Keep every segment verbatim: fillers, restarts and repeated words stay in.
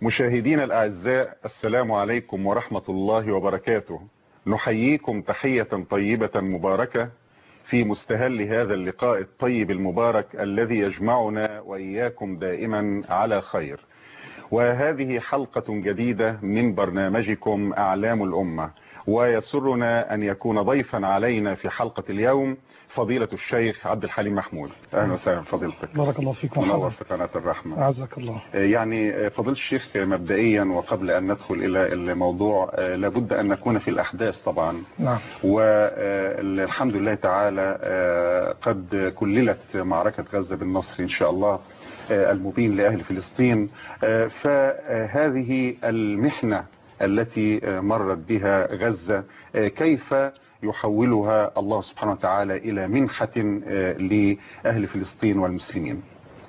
مشاهدينا الأعزاء، السلام عليكم ورحمة الله وبركاته. نحييكم تحية طيبة مباركة في مستهل هذا اللقاء الطيب المبارك الذي يجمعنا وإياكم دائما على خير. وهذه حلقة جديدة من برنامجكم أعلام الأمة، ويسرنا أن يكون ضيفا علينا في حلقة اليوم فضيلة الشيخ عبد الحليم محمود. أهلا وسهلا فضيلتك. بارك الله فيك. منور في قناة الرحمة. أعزك الله. يعني فضيلة الشيخ، مبدئيا وقبل أن ندخل إلى الموضوع لابد أن نكون في الأحداث طبعا. نعم. والحمد لله تعالى قد كللت معركة غزة بالنصر إن شاء الله المبين لأهل فلسطين. فهذه المحنة التي مرت بها غزة كيف يحولها الله سبحانه وتعالى إلى منحة لأهل فلسطين والمسلمين؟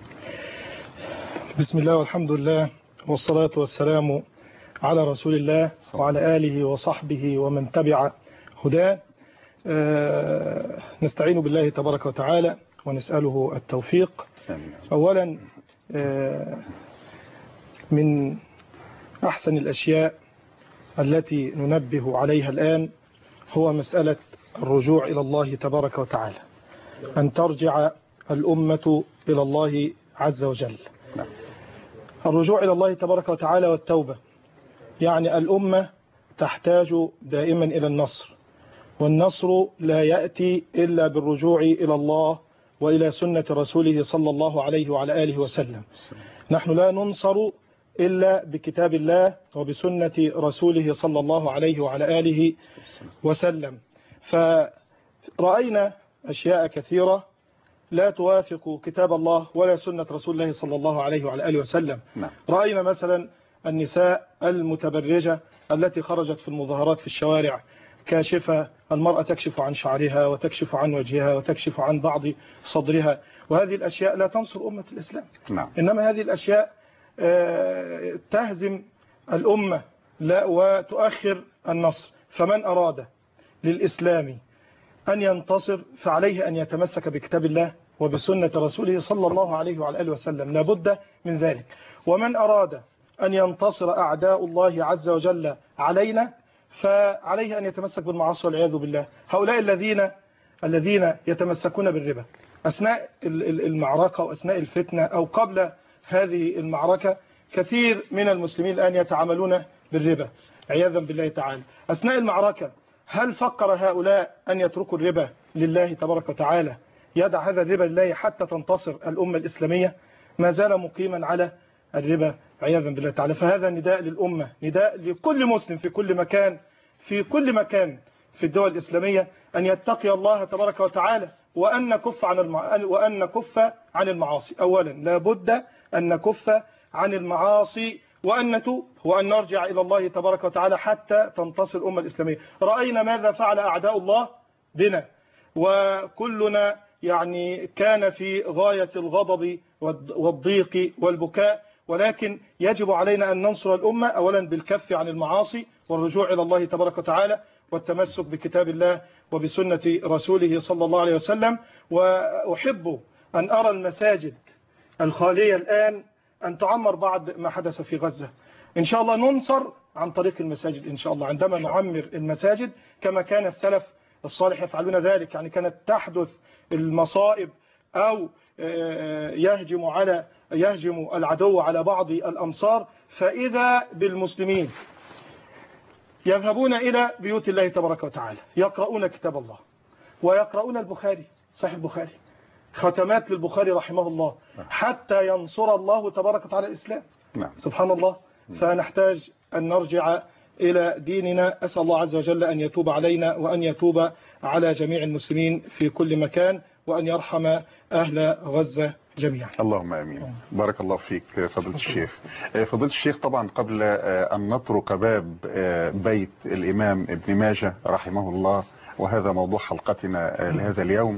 بسم الله والحمد لله والصلاة والسلام على رسول الله وعلى آله وصحبه ومن تبع هداه. أه نستعين بالله تبارك وتعالى ونسأله التوفيق. أولا أه من أحسن الأشياء التي ننبه عليها الآن هو مسألة الرجوع إلى الله تبارك وتعالى، أن ترجع الأمة إلى الله عز وجل. الرجوع إلى الله تبارك وتعالى والتوبة، يعني الأمة تحتاج دائما إلى النصر، والنصر لا يأتي إلا بالرجوع إلى الله وإلى سنة رسوله صلى الله عليه وعلى آله وسلم. نحن لا ننصر إلا بكتاب الله وبسنة رسوله صلى الله عليه وعلى آله وسلم. فرأينا أشياء كثيرة لا توافق كتاب الله ولا سنة رسول الله صلى الله عليه وعلى آله وسلم. رأينا مثلا النساء المتبرجة التي خرجت في المظاهرات في الشوارع كاشفة، المرأة تكشف عن شعرها وتكشف عن وجهها وتكشف عن بعض صدرها، وهذه الأشياء لا تنصر أمة الإسلام. نعم. إنما هذه الأشياء تهزم الأمة لا وتؤخر النصر. فمن أراد للإسلام أن ينتصر فعليه أن يتمسك بكتاب الله وبسنة رسوله صلى الله عليه وعلى آله وسلم، لابد من ذلك. ومن أراد أن ينتصر أعداء الله عز وجل علينا فعليه أن يتمسك بالمعاصي والعياذ بالله. هؤلاء الذين الذين يتمسكون بالربا أثناء المعركة وأثناء الفتنة أو قبل هذه المعركة، كثير من المسلمين الآن يتعاملون بالربا عياذا بالله تعالى. أثناء المعركة هل فكر هؤلاء أن يتركوا الربا لله تبارك وتعالى، يدع هذا الربا لله حتى تنتصر الأمة الإسلامية؟ ما زال مقيما على الربا عياذا بالله تعالى. فهذا نداء للأمة، نداء لكل مسلم في كل مكان في كل مكان في الدول الإسلامية أن يتقي الله تبارك وتعالى وأن نكف عن المع... وأن نكف عن المعاصي. أولا لابد أن نكف عن المعاصي وأن نتوب وأن نرجع إلى الله تبارك وتعالى حتى تنتصر الأمة الإسلامية. رأينا ماذا فعل أعداء الله بنا، وكلنا يعني كان في غاية الغضب والضيق والبكاء، ولكن يجب علينا أن ننصر الأمة أولا بالكف عن المعاصي والرجوع إلى الله تبارك وتعالى والتمسك بكتاب الله وبسنة رسوله صلى الله عليه وسلم. وأحب أن أرى المساجد الخالية الآن أن تعمر بعد ما حدث في غزة. إن شاء الله ننصر عن طريق المساجد إن شاء الله، عندما نعمر المساجد كما كان السلف الصالح يفعلون ذلك. يعني كانت تحدث المصائب أو يهجم على يهجم العدو على بعض الأمصار، فإذا بالمسلمين يذهبون إلى بيوت الله تبارك وتعالى يقرؤون كتاب الله ويقرؤون البخاري، صحيح البخاري، ختمات للبخاري رحمه الله، حتى ينصر الله تبارك وتعالى الإسلام. سبحان الله. فنحتاج أن نرجع إلى ديننا. أسأل الله عز وجل أن يتوب علينا وأن يتوب على جميع المسلمين في كل مكان وأن يرحم أهل غزة جميعا. اللهم امين. بارك الله فيك فضيلة الشيخ. فضيلة الشيخ، طبعا قبل ان نطرق باب بيت الامام ابن ماجه رحمه الله، وهذا موضوع حلقتنا لهذا اليوم،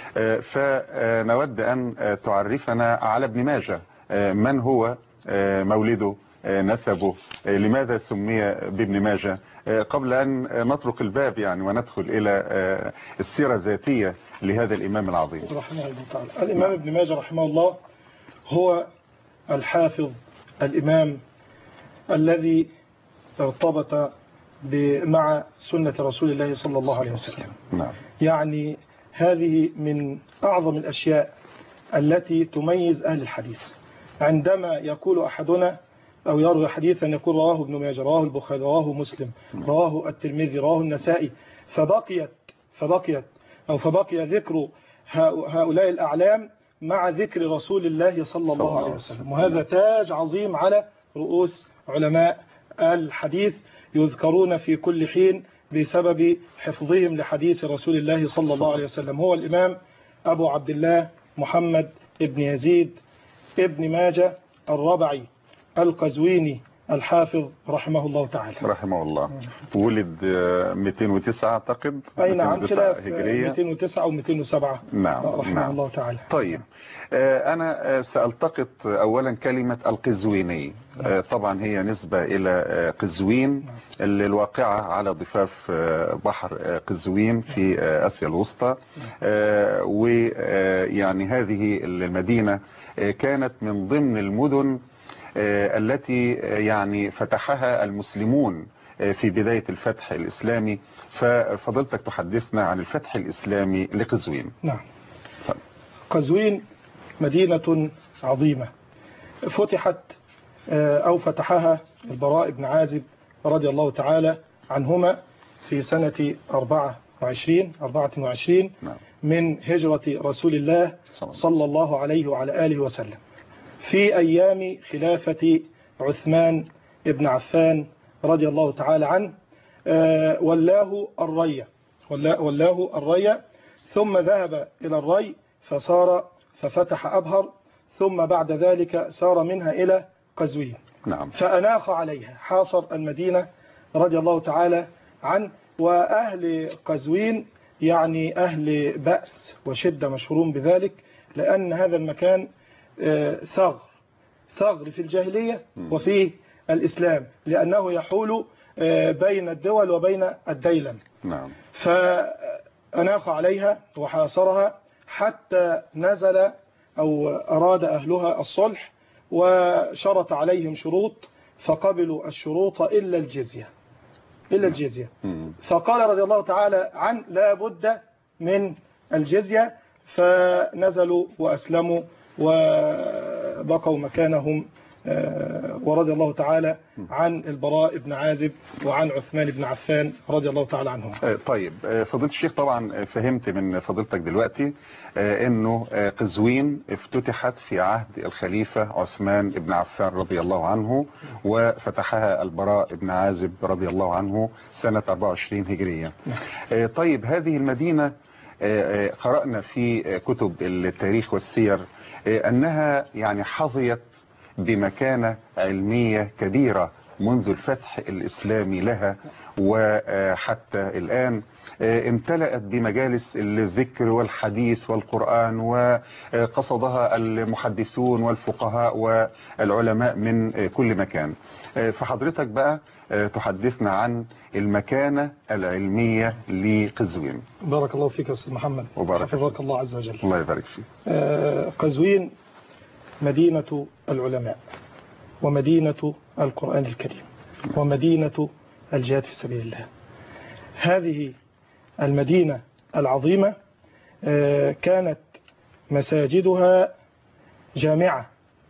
فنود ان تعرفنا على ابن ماجه. من هو، مولده، نسبه، لماذا سمي بابن ماجه، قبل أن نطرق الباب يعني وندخل إلى السيرة الذاتية لهذا الإمام العظيم رحمه الله تعالى. الإمام ابن ماجه رحمه الله هو الحافظ الإمام الذي ارتبط مع سنة رسول الله صلى الله عليه وسلم. نعم. يعني هذه من أعظم الأشياء التي تميز أهل الحديث. عندما يقول أحدنا أو يروي حديثا يقول رواه ابن ماجه، رواه البخاري، رواه مسلم، رواه الترمذي، رواه النسائي، فبقيت فبقيت أو فبقي ذكر هؤلاء الأعلام مع ذكر رسول الله صلى الله عليه وسلم، وهذا تاج عظيم على رؤوس علماء الحديث يذكرون في كل حين بسبب حفظهم لحديث رسول الله صلى الله عليه وسلم. هو الإمام أبو عبد الله محمد ابن يزيد ابن ماجه الربعي القزويني الحافظ رحمه الله تعالى. رحمه الله. ولد مئتين وتسعة اعتقد. اي نعم، خلاف مئتين وتسعة او مئتين وسبعة. نعم. رحمه نعم. الله تعالى. طيب أنا سألتقط أولا كلمة القزويني. طبعا هي نسبة إلى قزوين اللي الواقعة على ضفاف بحر قزوين في آسيا الوسطى، ويعني هذه المدينة كانت من ضمن المدن التي يعني فتحها المسلمون في بداية الفتح الإسلامي، ففضلتك تحدثنا عن الفتح الإسلامي لقزوين. نعم. قزوين مدينة عظيمة فتحت أو فتحها البراء بن عازب رضي الله تعالى عنهما في سنة أربعة وعشرين أربعة وعشرين من هجرة رسول الله صلى الله عليه وعلى آله وسلم، في أيام خلافة عثمان بن عفان رضي الله تعالى عنه. ولاه الري ولاه الري ثم ذهب إلى الري فصار ففتح أبهر، ثم بعد ذلك سار منها إلى قزوين. نعم. فأناخ عليها، حاصر المدينة رضي الله تعالى عنه. وأهل قزوين يعني أهل بأس وشدة، مشهورون بذلك، لأن هذا المكان ثغر ثغر في الجاهلية وفي الإسلام، لأنه يحول بين الدول وبين الديلم. نعم. فأناخ عليها وحاصرها حتى نزل أو أراد أهلها الصلح، وشرط عليهم شروط فقبلوا الشروط إلا الجزية إلا الجزية فقال رضي الله تعالى عنه لا بد من الجزية، فنزلوا وأسلموا وبقوا مكانهم. ورضي الله تعالى عن البراء بن عازب وعن عثمان بن عفان رضي الله تعالى عنهم. طيب فضيلة الشيخ، طبعا فهمت من فضيلتك دلوقتي انه قزوين افتتحت في عهد الخليفة عثمان بن عفان رضي الله عنه، وفتحها البراء بن عازب رضي الله عنه سنة أربعة وعشرين هجرية. طيب هذه المدينة قرأنا في كتب التاريخ والسير أنها يعني حظيت بمكانة علمية كبيرة منذ الفتح الإسلامي لها وحتى الآن، امتلأت بمجالس الذكر والحديث والقرآن، وقصدها المحدثون والفقهاء والعلماء من كل مكان. فحضرتك بقى تحدثنا عن المكانة العلمية لقزوين. بارك الله فيك يا أستاذ محمد، وحفظك الله عز وجل. الله يبارك فيك. قزوين مدينة العلماء، ومدينة القرآن الكريم، ومدينة الجهاد في سبيل الله. هذه المدينة العظيمة كانت مساجدها جامعة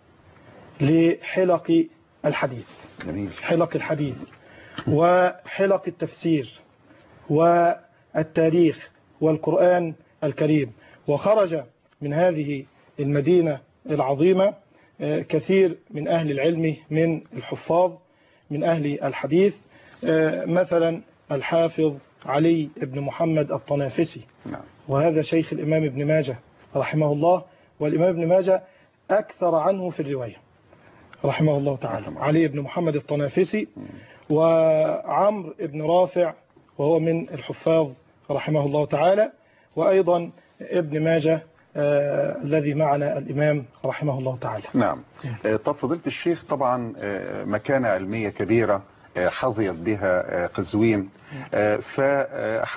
لحلق الحديث حلق الحديث وحلق التفسير والتاريخ والقرآن الكريم. وخرج من هذه المدينة العظيمة كثير من أهل العلم، من الحفاظ، من أهل الحديث، مثلا الحافظ علي بن محمد الطنافسي، وهذا شيخ الإمام ابن ماجه رحمه الله. والإمام ابن ماجه أكثر عنه في الرواية رحمه الله تعالى. علي بن محمد الطنافسي، وعمر بن رافع وهو من الحفاظ رحمه الله تعالى، وأيضا ابن ماجه آه الذي معنا الإمام رحمه الله تعالى. نعم. طب فضيلة الشيخ، طبعا مكانة علمية كبيرة حظيت بها قزوين،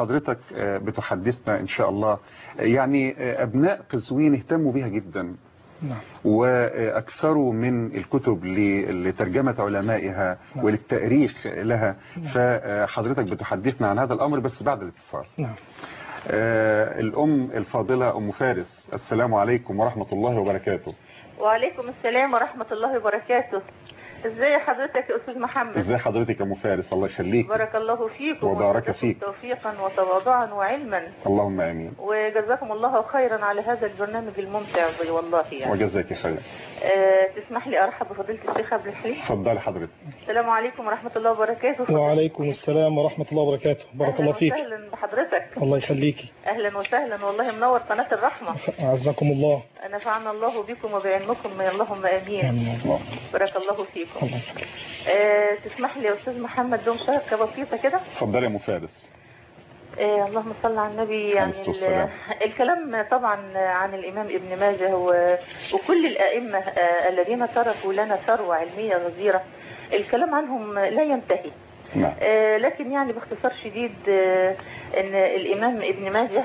فحضرتك بتحدثنا إن شاء الله يعني أبناء قزوين اهتموا بها جدا، نعم. وأكثروا من الكتب لترجمة علمائها نعم. وللتأريخ لها. فحضرتك بتحدثنا عن هذا الأمر بس بعد الاتصال. نعم. آه الأم الفاضلة أم فارس، السلام عليكم ورحمة الله وبركاته. وعليكم السلام ورحمة الله وبركاته. ازاي حضرتك يا أستاذ محمد؟ ازاي حضرتك يا أم فارس؟ الله يخليك. بارك الله فيكم وبارك فيك. توفيقا وتواضعا وعلما. اللهم آمين. وجزاكم الله خيرا على هذا البرنامج الممتع والله يعني. وجزاك خير. أه تسمح لي أرحب بفضيلة الشيخ عبد الحليم؟ اتفضلي حضرتك. السلام عليكم ورحمة الله وبركاته. وعليكم السلام ورحمة الله وبركاته. بارك الله فيك. أهلا بحضرتك. الله يخليكي. أهلا وسهلا والله منور قناة الرحمة. أعزكم الله. نفعنا الله بكم وبعلمكم يا اللهم آمين. آمين الله. بارك الله فيكم. الله. أه تسمح لي يا أستاذ محمد دوم شهكة بسيطة كده؟ اتفضلي يا أم فارس. إيه اللهم صل على النبي. يعني الكلام طبعا عن الإمام ابن ماجه وكل الأئمة الذين تركوا لنا ثروة علمية غزيرة، الكلام عنهم لا ينتهي. نعم. آه لكن يعني باختصار شديد آه ان الإمام ابن ماجه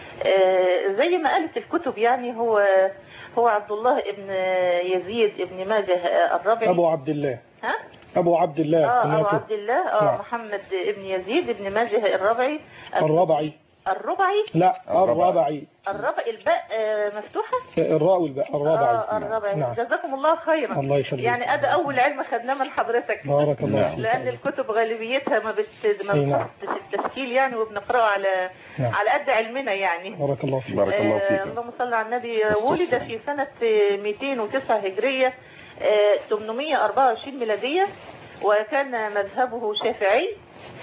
آه زي ما قالت الكتب يعني هو هو عبد الله ابن يزيد ابن ماجه الربعي. أبو عبد الله. ها؟ أبو عبد الله. اه أبو عبد الله اه نعم. محمد ابن يزيد ابن ماجه الربعي. الربعي. الربعي؟ لا الربعي. الربعي الباء مفتوحة؟ الراء والباء الربعي. اه الربعي. نعم. جزاكم الله خيرا. الله يخليك. يعني هذا أول علم خدناه من حضرتك. بارك الله فيك. لأن الكتب غالبيتها ما بت ما بتحطش التشكيل يعني وبنقرأه على نعم. على قد علمنا يعني. بارك الله فيك. بارك الله فيك. آه اللهم صل على النبي. ولد في سنة مئتين وتسعة هجرية آه ثمانمئة وأربعة وعشرين ميلادية، وكان مذهبه شافعي.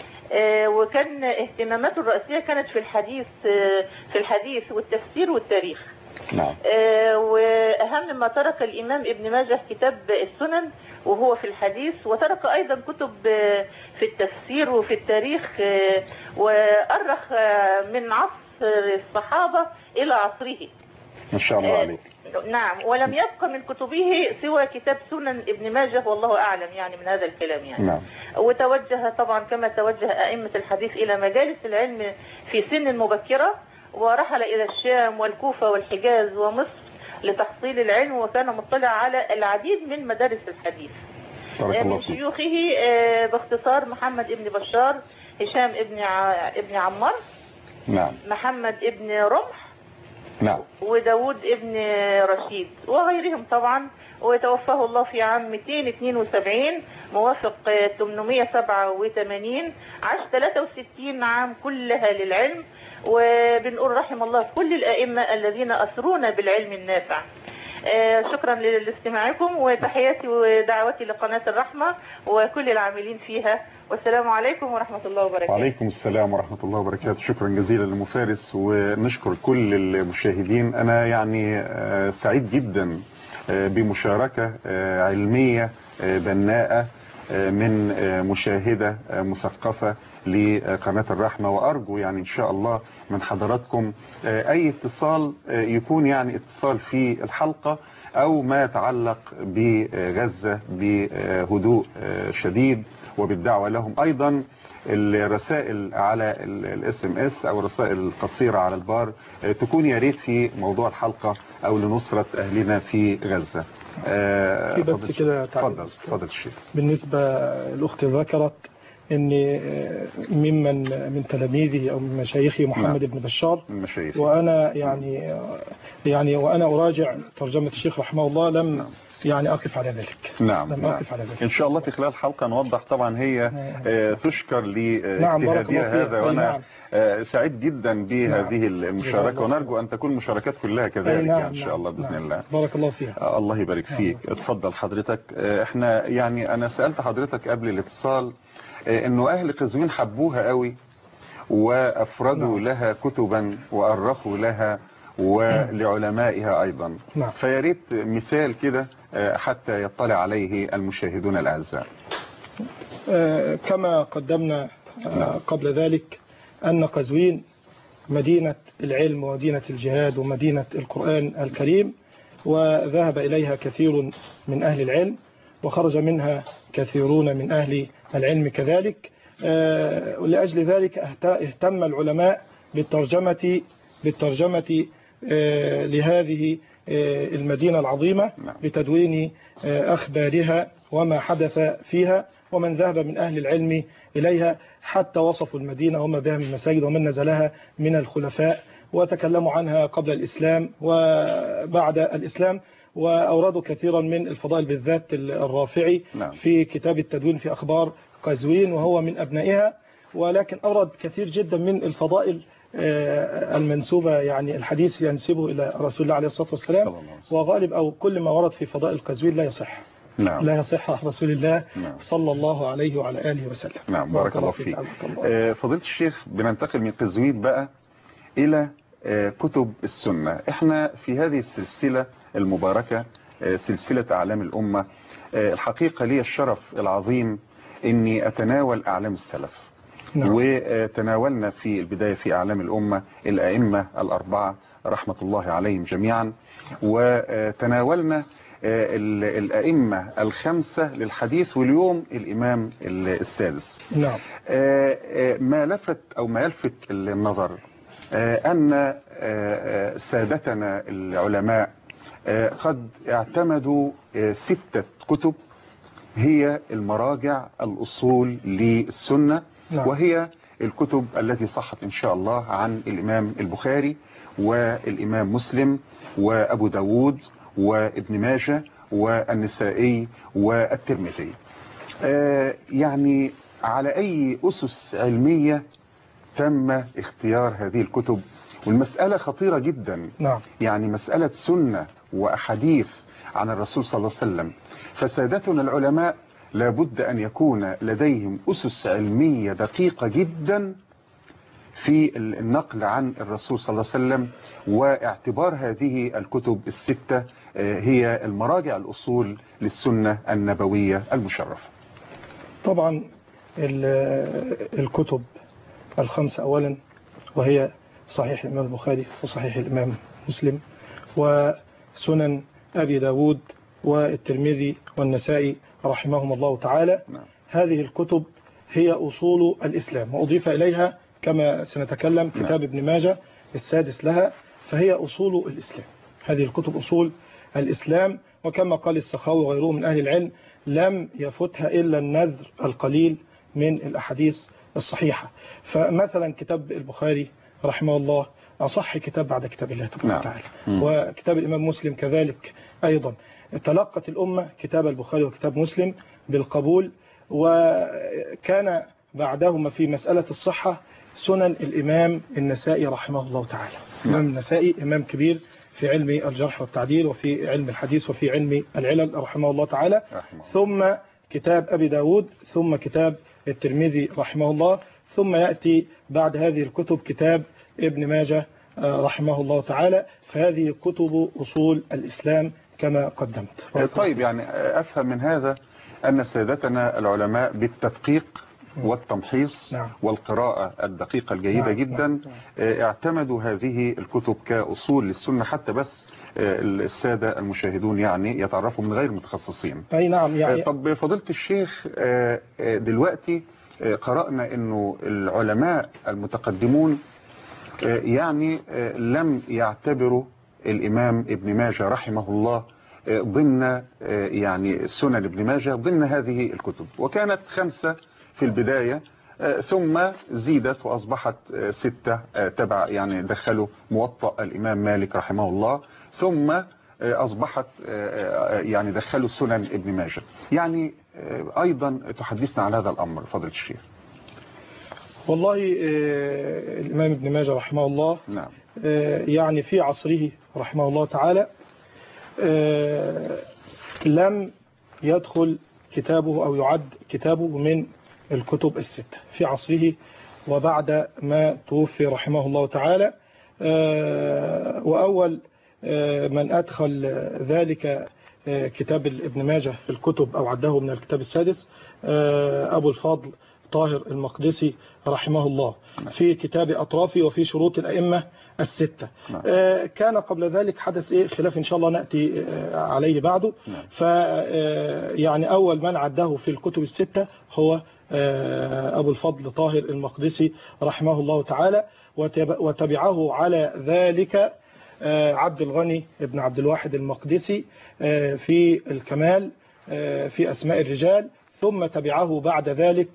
آه وكان اهتماماته الرئيسية كانت في الحديث آه في الحديث والتفسير والتاريخ. نعم. آه وأهم ما ترك الإمام ابن ماجه كتاب السنن وهو في الحديث، وترك أيضا كتب آه في التفسير وفي التاريخ، آه وأرخ آه من عصر الصحابة إلى عصره. ما شاء الله عليك. نعم. ولم يبقى من كتبه سوى كتاب سنن ابن ماجه والله أعلم يعني من هذا الكلام يعني. نعم. وتوجه طبعا كما توجه أئمة الحديث إلى مجالس العلم في سن مبكرة، ورحل إلى الشام والكوفة والحجاز ومصر لتحصيل العلم، وكان مطلع على العديد من مدارس الحديث. من شيوخه باختصار محمد ابن بشار، هشام ابن ابن عمار، نعم. محمد ابن رمح، نعم. وداود ابن رشيد وغيرهم طبعا. وتوفاه الله في عام مئتين واثنين وسبعين موافق ثمانمئة وسبعة وثمانين، عاش ثلاثة وستين عام كلها للعلم. وبنقول رحم الله كل الأئمة الذين أسرونا بالعلم النافع. آه شكرا لاستماعكم، وتحياتي ودعوتي لقناة الرحمة وكل العاملين فيها، والسلام عليكم ورحمة الله وبركاته. وعليكم السلام ورحمة الله وبركاته. شكرا جزيلا لأم فارس، ونشكر كل المشاهدين. أنا يعني آه سعيد جدا آه بمشاركة آه علمية آه بناءة من مشاهدة مثقفة لقناة الرحمة، وأرجو يعني إن شاء الله من حضراتكم أي اتصال يكون يعني اتصال في الحلقة أو ما يتعلق بغزة بهدوء شديد وبالدعوة لهم. أيضا الرسائل على الاس ام اس او الرسائل القصيرة على البار تكون يا ريت في موضوع الحلقة او لنصرة اهلنا في غزة. في بس كده تفضل تفضل الشيخ. بالنسبة الاخت ذكرت ان ممن من تلاميذه او من مشايخه محمد نعم. بن بشار المشايخ. وانا يعني يعني وانا اراجع ترجمة الشيخ رحمه الله لم نعم. يعني أقف على ذلك. نعم. لم نعم. أقف على ذلك. إن شاء الله في خلال الحلقة نوضح. طبعا هي آه تشكر لاجتهادها نعم هذا، وأنا نعم. آه سعيد جدا بهذه نعم. المشاركة، ونرجو أن تكون المشاركات كلها كذلك نعم. يعني إن شاء الله بإذن نعم. الله. بارك الله فيها. آه الله يبارك فيك. نعم. اتفضل حضرتك. آه احنا يعني أنا سألت حضرتك قبل الاتصال آه إنه أهل قزوين حبوها قوي وأفردوا نعم. لها كتبا وأرخوا لها ولعلمائها أيضا. نعم. فياريت مثال كده حتى يطلع عليه المشاهدون الأعزاء. كما قدمنا قبل ذلك أن قزوين مدينة العلم ومدينة الجهاد ومدينة القرآن الكريم، وذهب إليها كثير من أهل العلم وخرج منها كثيرون من أهل العلم كذلك. ولأجل ذلك اهتم العلماء بالترجمة بالترجمة لهذه المدينة العظيمة بتدوين أخبارها وما حدث فيها ومن ذهب من أهل العلم إليها، حتى وصفوا المدينة وما بها من مساجد ومن نزلها من الخلفاء، وتكلموا عنها قبل الإسلام وبعد الإسلام، وأوردوا كثيرا من الفضائل بالذات الرافعي في كتاب التدوين في أخبار قزوين وهو من أبنائها، ولكن أورد كثير جدا من الفضائل المنسوبة، يعني الحديث ينسبه إلى رسول الله عليه الصلاة والسلام، وغالب أو كل ما ورد في فضائل قزوين لا يصح. نعم. لا يصح عن رسول الله نعم. صلى الله عليه وعلى آله وسلم. نعم بارك الله فيك. آه فضيلة الشيخ، بننتقل من قزوين بقى إلى آه كتب السنة. احنا في هذه السلسلة المباركة آه سلسلة أعلام الأمة، آه الحقيقة لي الشرف العظيم أني أتناول أعلام السلف. نعم. وتناولنا في البداية في أعلام الأمة الأئمة الأربعة رحمة الله عليهم جميعا، وتناولنا الأئمة الخمسة للحديث، واليوم الإمام السادس. نعم. ما لفت أو ما يلفت النظر أن سادتنا العلماء قد اعتمدوا ستة كتب هي المراجع الأصول للسنة. نعم. وهي الكتب التي صحت إن شاء الله عن الإمام البخاري والإمام مسلم وأبو داود وابن ماجه والنسائي والترمذي. آه يعني على أي أسس علمية تم اختيار هذه الكتب؟ والمسألة خطيرة جدا. نعم. يعني مسألة سنة وأحاديث عن الرسول صلى الله عليه وسلم، فسادتنا العلماء لابد أن يكون لديهم أسس علمية دقيقة جدا في النقل عن الرسول صلى الله عليه وسلم، واعتبار هذه الكتب الستة هي المراجع الأصول للسنة النبوية المشرفة. طبعا الكتب الخمسة أولا، وهي صحيح الإمام البخاري وصحيح الإمام مسلم وسنن أبي داود والترمذي والنسائي رحمهم الله تعالى. نعم. هذه الكتب هي أصول الإسلام، وأضيف إليها كما سنتكلم كتاب نعم. ابن ماجه السادس لها، فهي أصول الإسلام. هذه الكتب أصول الإسلام، وكما قال السخاوي وغيره من أهل العلم لم يفتها إلا النذر القليل من الأحاديث الصحيحة. فمثلا كتاب البخاري رحمه الله أصح كتاب بعد كتاب الله تبارك نعم. وتعالى، وكتاب الإمام مسلم كذلك أيضا. تلقت الأمة كتاب البخاري وكتاب مسلم بالقبول، وكان بعدهما في مسألة الصحة سنن الإمام النسائي رحمه الله تعالى. الإمام النسائي إمام كبير في علم الجرح والتعديل وفي علم الحديث وفي علم العلل رحمه الله تعالى. ثم كتاب أبي داود، ثم كتاب الترمذي رحمه الله، ثم يأتي بعد هذه الكتب كتاب ابن ماجه رحمه الله تعالى. فهذه كتب أصول الإسلام كما قدمت. طيب، يعني أفهم من هذا أن سادتنا العلماء بالتدقيق والتمحيص نعم. والقراءة الدقيقة الجيدة نعم. جدا نعم. اعتمدوا هذه الكتب كأصول للسنة، حتى بس السادة المشاهدون يعني يتعرفوا من غير متخصصين. أي نعم. يعني طب فضيلة الشيخ، دلوقتي قرأنا أنه العلماء المتقدمون يعني لم يعتبروا الإمام ابن ماجه رحمه الله ضمن يعني سنن ابن ماجه ضمن هذه الكتب، وكانت خمسة في البداية، ثم زيدت وأصبحت ستة تبع، يعني دخلوا موطأ الإمام مالك رحمه الله، ثم أصبحت يعني دخلوا سنن ابن ماجه. يعني أيضا تحدثنا عن هذا الأمر فضيلة الشيخ. والله الإمام ابن ماجه رحمه الله نعم. يعني في عصره رحمه الله تعالى لم يدخل كتابه أو يعد كتابه من الكتب الستة في عصره، وبعد ما توفي رحمه الله تعالى. وأول من أدخل ذلك كتاب ابن ماجه في الكتب أو عده من الكتاب السادس أبو الفضل طاهر المقدسي رحمه الله في كتاب أطرافي وفي شروط الأئمة الستة. كان قبل ذلك حدث إيه خلاف إن شاء الله نأتي عليه بعده. فيعني أول من عده في الكتب الستة هو أبو الفضل طاهر المقدسي رحمه الله تعالى، وتبعه على ذلك عبد الغني بن عبد الواحد المقدسي في الكمال في أسماء الرجال، ثم تبعه بعد ذلك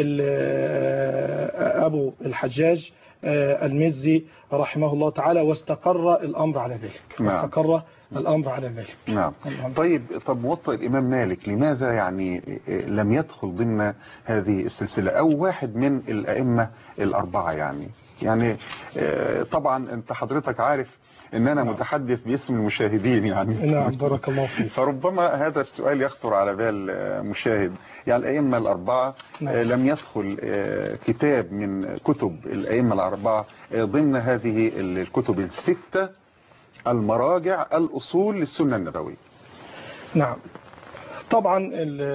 أبو الحجاج المزي رحمه الله تعالى، واستقر الأمر على ذلك. نعم. واستقر الأمر على ذلك. نعم. طيب، طب موطأ الإمام مالك لماذا يعني لم يدخل ضمن هذه السلسلة، أو واحد من الأئمة الأربعة؟ يعني يعني طبعا أنت حضرتك عارف ان انا نعم. متحدث باسم المشاهدين يعني. نعم، بارك الله فيك. فربما هذا السؤال يخطر على بال مشاهد، يعني الائمه الاربعه نعم. لم يدخل كتاب من كتب الائمه الاربعه ضمن هذه الكتب السته المراجع الاصول للسنه النبويه. نعم، طبعا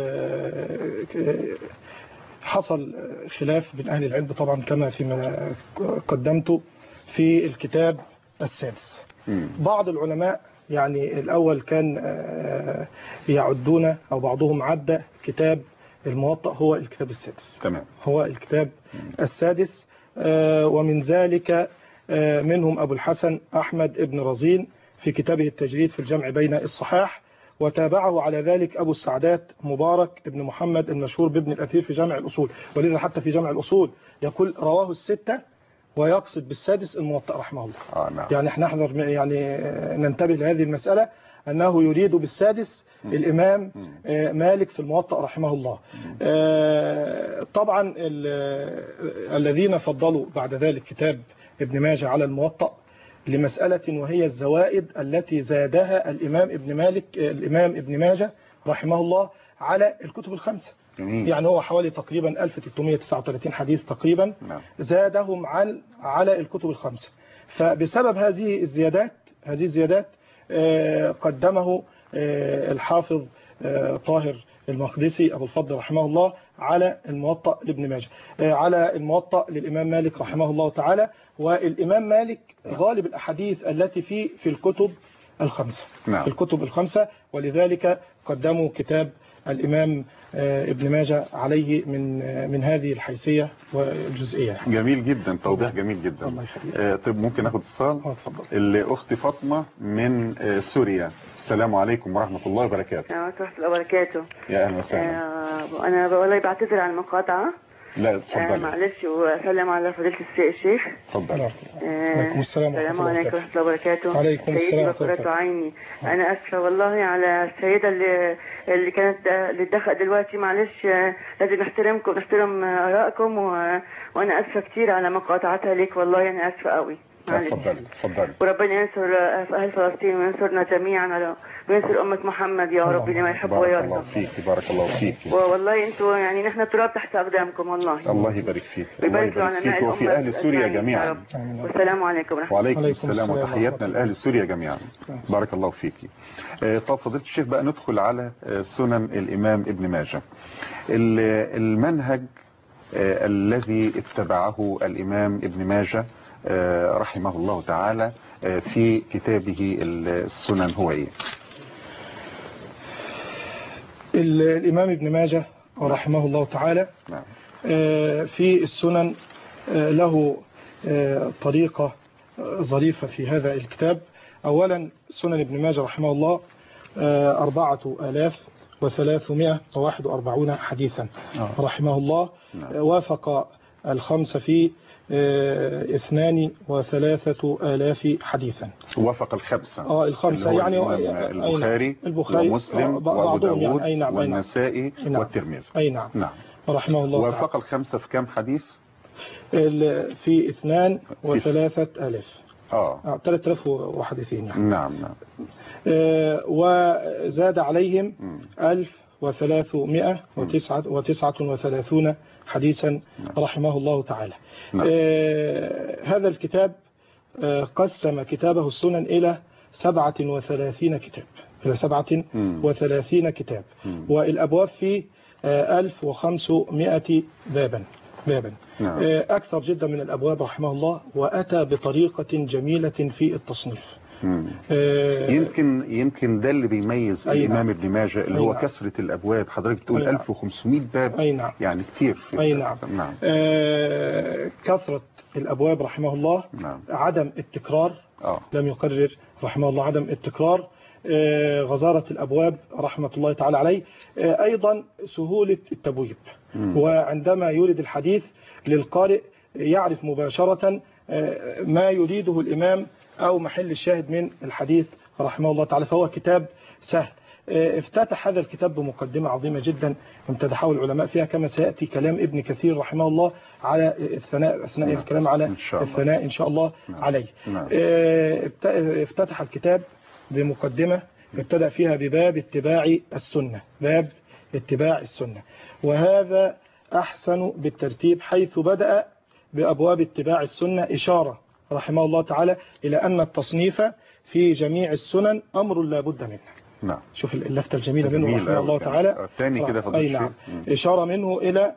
حصل خلاف بين اهل العلم طبعا كما فيما قدمته في الكتاب السادس. بعض العلماء يعني الأول كان يعدون أو بعضهم عد كتاب الموطأ هو الكتاب السادس. تمام. هو الكتاب السادس، ومن ذلك منهم أبو الحسن أحمد ابن رزين في كتابه التجريد في الجمع بين الصحاح، وتابعه على ذلك أبو السعدات مبارك ابن محمد المشهور بابن الأثير في جمع الأصول، ولذا حتى في جمع الأصول يقول رواه الستة ويقصد بالسادس الموطأ رحمه الله. آه نعم. يعني احنا نحذر يعني ننتبه لهذه المسألة، أنه يريد بالسادس م. الإمام م. مالك في الموطأ رحمه الله. آه طبعا الذين فضلوا بعد ذلك كتاب ابن ماجه على الموطأ لمسألة، وهي الزوائد التي زادها الإمام ابن مالك الإمام ابن ماجه رحمه الله على الكتب الخمسة. جميل. يعني هو حوالي تقريبا ألف وثلاثمائة وتسعة وثلاثين حديث تقريبا. نعم. زادهم عن على الكتب الخمسة، فبسبب هذه الزيادات هذه الزيادات قدمه الحافظ طاهر المقدسي أبو الفضل رحمه الله على الموطأ لابن ماجه، على الموطأ للإمام مالك رحمه الله تعالى. والإمام مالك غالب الأحاديث التي في في الكتب الخمسة. نعم. في الكتب الخمسة، ولذلك قدموا كتاب الإمام ابن ماجه عليه من من هذه الحيثية والجزئية. جميل جدا، توضيح جميل جدا. الله يخليك. طيب ممكن ناخد اتصال؟ اه اتفضل. الأخت فاطمة من سوريا. السلام عليكم ورحمة الله وبركاته. السلام عليكم ورحمة الله وبركاته. يا أهلا وسهلا. آه أنا والله بعتذر عن المقاطعة. لا اتفضلي. آه معلش، وأسلم على فضيلة الشيخ. اتفضل. عليكم السلام ورحمة الله وبركاته. ورحمة الله وبركاته. عليكم السلام ورحمة الله وبركاته. عيني، أنا أسفة والله على السيدة اللي اللي كانت اللي اتدخلت دلوقتي. معلش لازم نحترمكم ونحترم آرائكم، و... وأنا أسفة كتير على مقاطعتها ليك، والله أنا أسفة قوي. اتفضلي اتفضلي. وربنا ينصر أهل فلسطين وينصرنا جميعا وينصر أمة محمد يا رب لما يحب ويرضى. بارك الله فيك، بارك الله فيك. والله انتوا يعني نحن تراب تحت أقدامكم والله. الله يبارك فيك. الله يبارك فيك وفي أهل سوريا جميعا. والسلام عليكم ورحمة الله. وعليكم السلام وتحياتنا لأهل سوريا جميعا. بارك الله فيك. طب فضيلة الشيخ بقى ندخل على سنن الإمام ابن ماجه. المنهج الذي اتبعه الإمام ابن ماجه رحمه الله تعالى في كتابه السنن هو ايه؟ الإمام ابن ماجه رحمه الله تعالى في السنن له طريقة ظريفة في هذا الكتاب. أولا سنن ابن ماجه رحمه الله أربعة آلاف وثلاثمائة وواحد وأربعون حديثا رحمه الله. وافق الخمسة في اثنان وثلاثة آلاف حديثا. وافق الخمسة. اه الخمسة يعني البخاري البخاري ومسلم وابو داود يعني نعم والنسائي نعم والترمذي. اي نعم. نعم رحمه الله. وافق الخمسة في كم حديث؟ في اثنان وثلاثة آلاف. اه ثلاثة آلاف وحديثين يعني. نعم نعم. آه وزاد عليهم م. ألف وثلاثمائة وتسعة وتسعة وثلاثون حديثا رحمه الله تعالى. نعم. آه هذا الكتاب آه قسم كتابه السنن إلى سبعة وثلاثين كتاب إلى سبعة وثلاثين كتاب. مم. والأبواب فيه آه ألف وخمسمائة بابا بابا. نعم. آه أكثر جدا من الأبواب رحمه الله، وأتى بطريقة جميلة في التصنيف. آه يمكن يمكن ده اللي بيميز الإمام ابن ماجه اللي هو كثرة الأبواب. حضرتك بتقول ألف وخمسمائة باب. أي نعم. يعني كتير في أي نعم, نعم. آه كثرة الأبواب رحمه الله. نعم. عدم التكرار. آه. لم يكرر رحمه الله، عدم التكرار. آه غزارة الأبواب رحمة الله تعالى عليه. آه أيضا سهولة التبويب. مم. وعندما يورد الحديث للقارئ يعرف مباشرة آه ما يريده الإمام أو محل الشاهد من الحديث رحمه الله تعالى، فهو كتاب سهل. افتتح هذا الكتاب بمقدمة عظيمة جدا امتدحه العلماء فيها، كما سيأتي كلام ابن كثير رحمه الله على الثناء أثناء نعم. الكلام على إن الثناء إن شاء الله نعم. عليه. نعم. افتتح الكتاب بمقدمة ابتدأ فيها بباب اتباع السنة، باب اتباع السنة، وهذا أحسن بالترتيب حيث بدأ بأبواب اتباع السنة، إشارة رحمه الله تعالى إلى أن التصنيف في جميع السنن أمر لا بد منه. نعم. شوف اللفتة الجميلة منه رحمه الله تعالى. الثاني كده أي نعم. إشارة منه إلى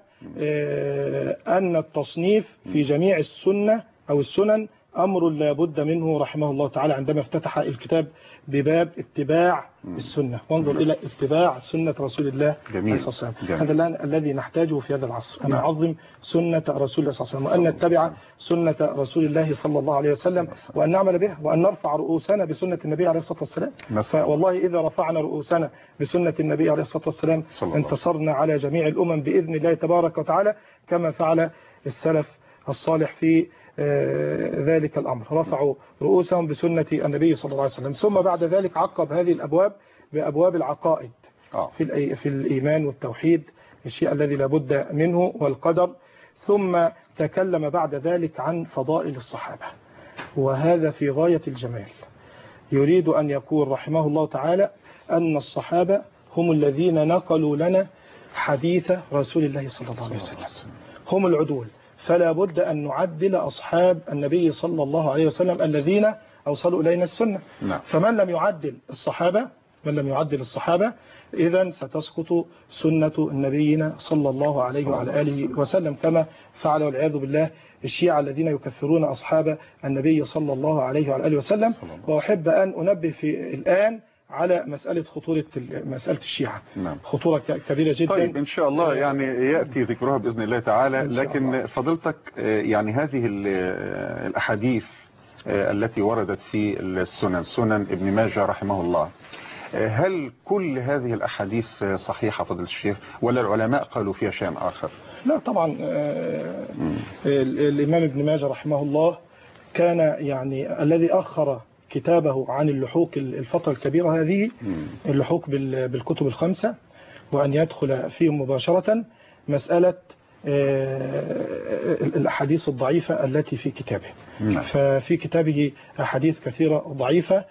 آه أن التصنيف في جميع السنة أو السنن أمر لا بد منه رحمه الله تعالى عندما افتتح الكتاب بباب اتباع السنة. وانظر إلى اتباع سنة رسول الله عليه الصلاة والسلام. هذا الذي نحتاجه في هذا العصر، أن نعظم سنة رسول الله صلى الله عليه وسلم، وأن نتبع سنة رسول الله صلى الله عليه وسلم، وأن نعمل بها، وأن نرفع رؤوسنا بسنة النبي عليه الصلاة والسلام. والله إذا رفعنا رؤوسنا بسنة النبي عليه الصلاة والسلام انتصرنا على جميع الأمم بإذن الله تبارك وتعالى، كما فعل السلف الصالح في ذلك الأمر، رفعوا رؤوسهم بسنة النبي صلى الله عليه وسلم. ثم بعد ذلك عقب هذه الأبواب بأبواب العقائد في في الإيمان والتوحيد، الشيء الذي لابد منه، والقدر. ثم تكلم بعد ذلك عن فضائل الصحابة، وهذا في غاية الجمال. يريد أن يقول رحمه الله تعالى أن الصحابة هم الذين نقلوا لنا حديث رسول الله صلى الله عليه وسلم، هم العدول، فلا بد أن نعدل أصحاب النبي صلى الله عليه وسلم الذين أوصلوا إلينا السنة. نعم. فمن لم يعدل الصحابة من لم يعدل الصحابة إذن ستسقط سنة نبينا صلى الله عليه وعلى آله وسلم، كما فعل والعياذ بالله الشيعة الذين يكفرون أصحاب النبي صلى الله عليه وعلى آله وسلم. وأحب أن أنبه في الآن على مسألة خطورة مسألة الشيعة. نعم. خطورة كبيرة جدا. طيب إن شاء الله يعني يأتي ذكرها بإذن الله تعالى. لكن فضلتك يعني هذه الأحاديث التي وردت في السنن، سنن ابن ماجه رحمه الله، هل كل هذه الأحاديث صحيحة فضل الشيخ، ولا العلماء قالوا فيها شيء آخر؟ لا طبعا. الإمام ابن ماجه رحمه الله كان يعني الذي أخر كتابه عن اللحوق الفترة الكبيرة هذه، اللحوق بالكتب الخمسة، وأن يدخل فيهم مباشرة مسألة الأحاديث الضعيفة التي في كتابه. ففي كتابه أحاديث كثيرة ضعيفة،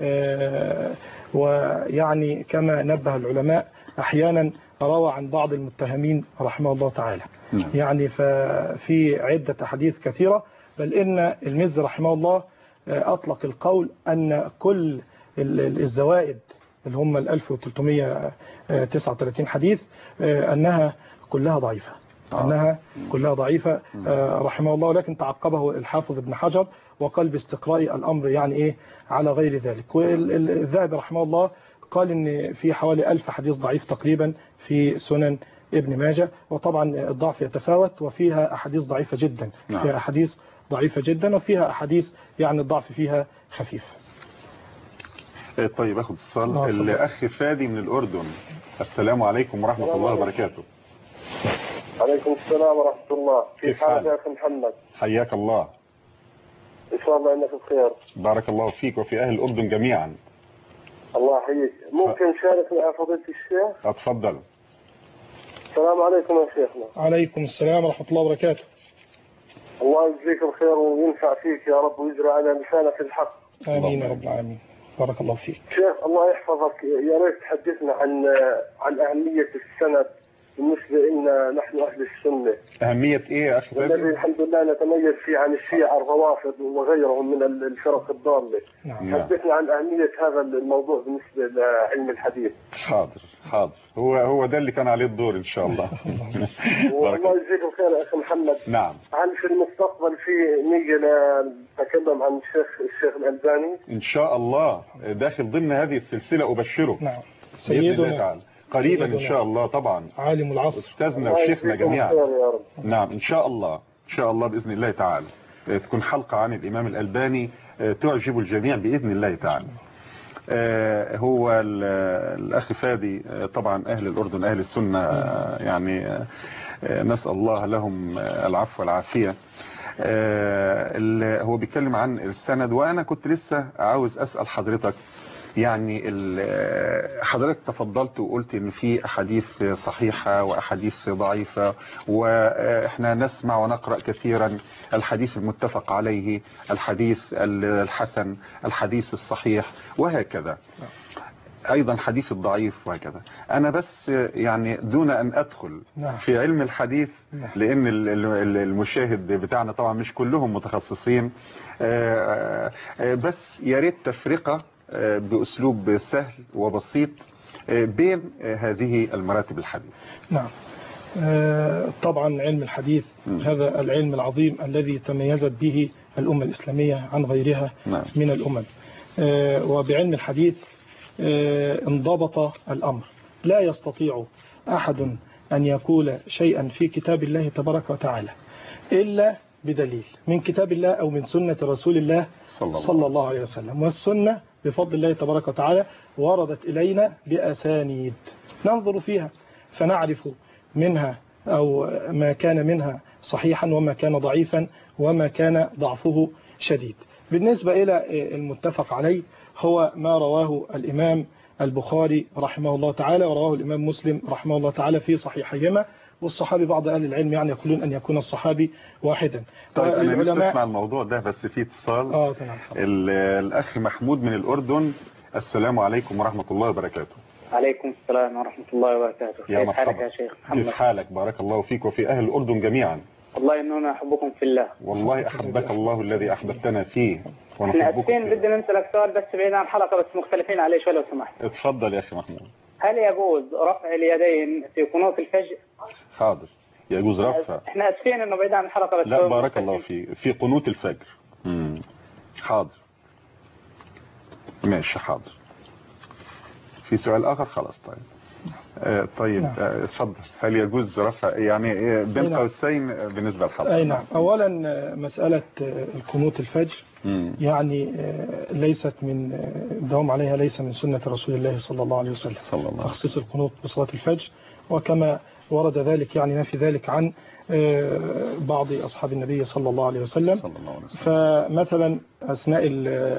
ويعني كما نبه العلماء أحيانا روى عن بعض المتهمين رحمه الله تعالى. يعني ففي عدة أحاديث كثيرة، بل إن المزي رحمه الله أطلق القول أن كل الزوائد اللي هم ال ألف وثلاثمائة وتسعة وثلاثين حديث أنها كلها ضعيفة، أنها كلها ضعيفة رحمه الله. ولكن تعقبه الحافظ ابن حجر وقال باستقراء الأمر يعني إيه على غير ذلك. والذهبي رحمه الله قال إن في حوالي ألف حديث ضعيف تقريبا في سنن ابن ماجه، وطبعا الضعف يتفاوت، وفيها أحاديث ضعيفة جدا، فيها أحاديث ضعيفة جدا، وفيها أحاديث يعني الضعف فيها خفيف. طيب أخذ اتصال الأخ فادي من الأردن. السلام عليكم ورحمة الله وبركاته. عليكم السلام ورحمة الله. كيف حالك يا أخي محمد؟ حياك الله. إن شاء الله إنك بخير. بارك الله فيك وفي أهل الأردن جميعا. الله يحييك. ممكن شارك مع فضيلة الشيخ؟ أتفضل. السلام عليكم يا شيخنا. عليكم السلام ورحمة الله وبركاته. الله يجزيك الخير وينفع فيك يا رب، ويجري على لسانك الحق. آمين يا رب العالمين. بارك الله فيك. شيخ الله يحفظك، يا ريت تحدثنا عن عن أهمية السند بالنسبة لنا نحن أهل السنة، أهمية إيه يا أخي والذي فادي؟ الحمد لله نتميز فيه عن الشيعة الروافض وغيرهم من الفرق الضالة. نعم. حدثنا عن أهمية هذا الموضوع بالنسبة لعلم الحديث. حاضر حاضر، هو هو ده اللي كان عليه الدور إن شاء الله. والله يجزيك الخير يا أخي محمد. نعم. هل في المستقبل في نيجي نتكلم عن الشيخ الشيخ الألباني؟ إن شاء الله داخل ضمن هذه السلسلة أبشره. نعم. بإذن الله سيدنا تعالى قريبا إن سيدنا شاء الله طبعا. عالم العصر أستاذنا الله وشيخنا يجزيكم جميعا. الخير يا رب. نعم إن شاء الله إن شاء الله بإذن الله تعالى تكون حلقة عن الإمام الألباني تعجب الجميع بإذن الله تعالى. آه هو الأخ فادي آه طبعا أهل الأردن أهل السنة آه يعني آه نسأل الله لهم آه العفو والعافية. آه هو بيتكلم عن السند، وأنا كنت لسه عاوز أسأل حضرتك يعني حضرتك تفضلت وقلت ان في احاديث صحيحة واحاديث ضعيفة، واحنا نسمع ونقرأ كثيرا الحديث المتفق عليه، الحديث الحسن، الحديث الصحيح، وهكذا ايضا حديث الضعيف وهكذا. انا بس يعني دون ان ادخل في علم الحديث لان المشاهد بتاعنا طبعا مش كلهم متخصصين، بس يا ريت تفرقة بأسلوب سهل وبسيط بين هذه المراتب الحديث. نعم. طبعا علم الحديث هذا العلم العظيم الذي تميزت به الأمة الإسلامية عن غيرها نعم. من الأمم. وبعلم الحديث انضبط الأمر، لا يستطيع أحد أن يقول شيئا في كتاب الله تبارك وتعالى إلا بدليل من كتاب الله أو من سنة رسول الله صلى الله عليه وسلم. والسنة بفضل الله تبارك وتعالى وردت إلينا بأسانيد ننظر فيها فنعرف منها أو ما كان منها صحيحا وما كان ضعيفا وما كان ضعفه شديد. بالنسبة إلى المتفق عليه هو ما رواه الإمام البخاري رحمه الله تعالى ورواه الإمام مسلم رحمه الله تعالى في صحيحيهما، والصحابي بعض أهل العلم يعني يقولون أن يكون الصحابي واحدا. طيب أنا نفسي أسمع الموضوع ده بس في اتصال. آه تمام. الأخ محمود من الأردن، السلام عليكم ورحمة الله وبركاته. عليكم السلام ورحمة الله وبركاته. كيف حالك يا شيخ محمد؟ كيف حالك؟ بارك الله فيك وفي أهل الأردن جميعا. والله إننا أحبكم في الله. والله أحبك الله الذي أحببتنا فيه احنا اسفين بدنا نسألك سؤال بس بعيد عن الحلقة بس مختلفين عليه شوي لو سمحت. اتفضل يا أخي محمود. هل يجوز رفع اليدين في قنوت الفجر؟ حاضر يجوز رفع. احنا اسفين انه بعيد عن الحلقة بس. لا بارك الله فيك في قنوت الفجر. امم حاضر ماشي حاضر. في سؤال آخر؟ خلاص طيب. آه طيب آه اتفضل. هل يجوز رفع يعني بين قوسين بالنسبة للحلقة؟ أي نعم. أولا مسألة القنوت الفجر مم. يعني ليست من دوام عليها ليس من سنة رسول الله صلى الله عليه وسلم صلى الله. تخصيص القنوت بصلاة الفجر، وكما ورد ذلك يعني نفي ذلك عن بعض أصحاب النبي صلى الله عليه وسلم, صلى الله عليه وسلم. فمثلا أثناء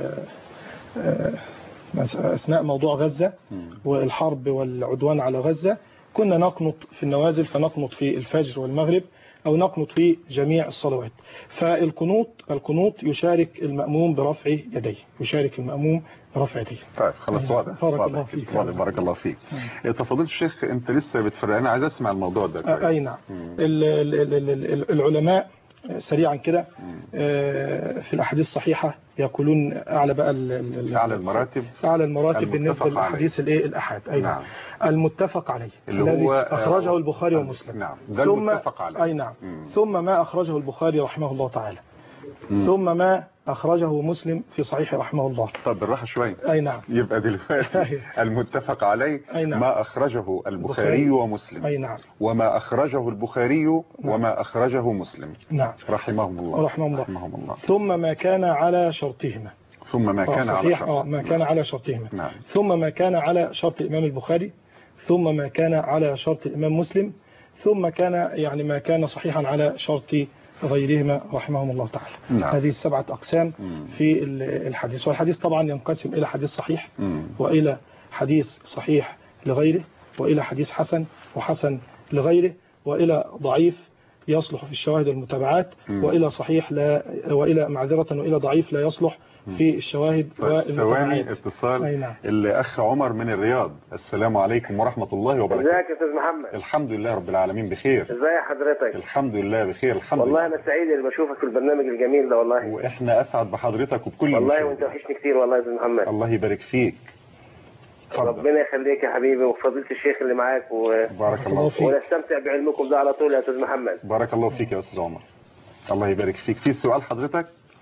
أثناء موضوع غزة والحرب والعدوان على غزة كنا نقنط في النوازل، فنقنط في الفجر والمغرب أو نقنط في جميع الصلوات. فالقنوط القنوط يشارك المأموم برفع يديه، يشارك المأموم برفع يديه. طيب خلاص واضح. بارك الله فيك. بارك الله فيك. تفضل الشيخ، أنت لسه بتفرق، أنا عايز أسمع الموضوع ده. أي نعم. العلماء سريعا كده في الأحاديث الصحيحة يقولون أعلى بقى أعلى المراتب أعلى المراتب بالنسبة للحديث الإيه الأحاد. أي نعم. المتفق عليه الذي أخرجه البخاري ومسلم. نعم. ده المتفق عليه. أي نعم. مم. ثم ما أخرجه البخاري رحمه الله تعالى. مم. ثم ما أخرجه مسلم في صحيح رحمه الله. طب بالراحة شوية. أي نعم. يبقى دلوقتي المتفق عليه نعم. ما أخرجه البخاري ومسلم. أي نعم. وما أخرجه البخاري نعم. وما أخرجه مسلم. نعم. رحمهم الله. رحمهم الله. رحمهم الله. ثم ما كان على شرطهما. ثم ما كان على شرطهما. آه ما كان على شرطهما. نعم. ثم ما كان على شرط الإمام البخاري، ثم ما كان على شرط الإمام مسلم، ثم كان يعني ما كان صحيحا على شرط غيرهما رحمهم الله تعالى. نعم. هذه السبعة أقسام مم. في الحديث. والحديث طبعا ينقسم إلى حديث صحيح مم. وإلى حديث صحيح لغيره، وإلى حديث حسن وحسن لغيره، وإلى ضعيف يصلح في الشواهد والمتابعات، مم. وإلى صحيح لا، وإلى معذرة وإلى ضعيف لا يصلح في الشواهد طيب ثواني والمتابعات. اتصال. أي نعم. الأخ عمر من الرياض. السلام عليكم ورحمة الله وبركاته. ازيك يا استاذ محمد؟ الحمد لله رب العالمين بخير. ازي حضرتك؟ الحمد لله بخير الحمد والله لله. انا سعيد اللي بشوفك في البرنامج الجميل ده والله. واحنا اسعد بحضرتك وبكل والله المشاهدين. وانت وحشني كتير والله يا استاذ محمد. الله يبارك فيك. اتفضل. ربنا يخليك يا حبيبي وفضيلة الشيخ اللي معاك و... بارك الله فيك. ونستمتع بعلمكم ده على طول يا استاذ محمد. بارك الله فيك يا استاذ عمر. الله يبارك فيك. في سؤال حضرتك؟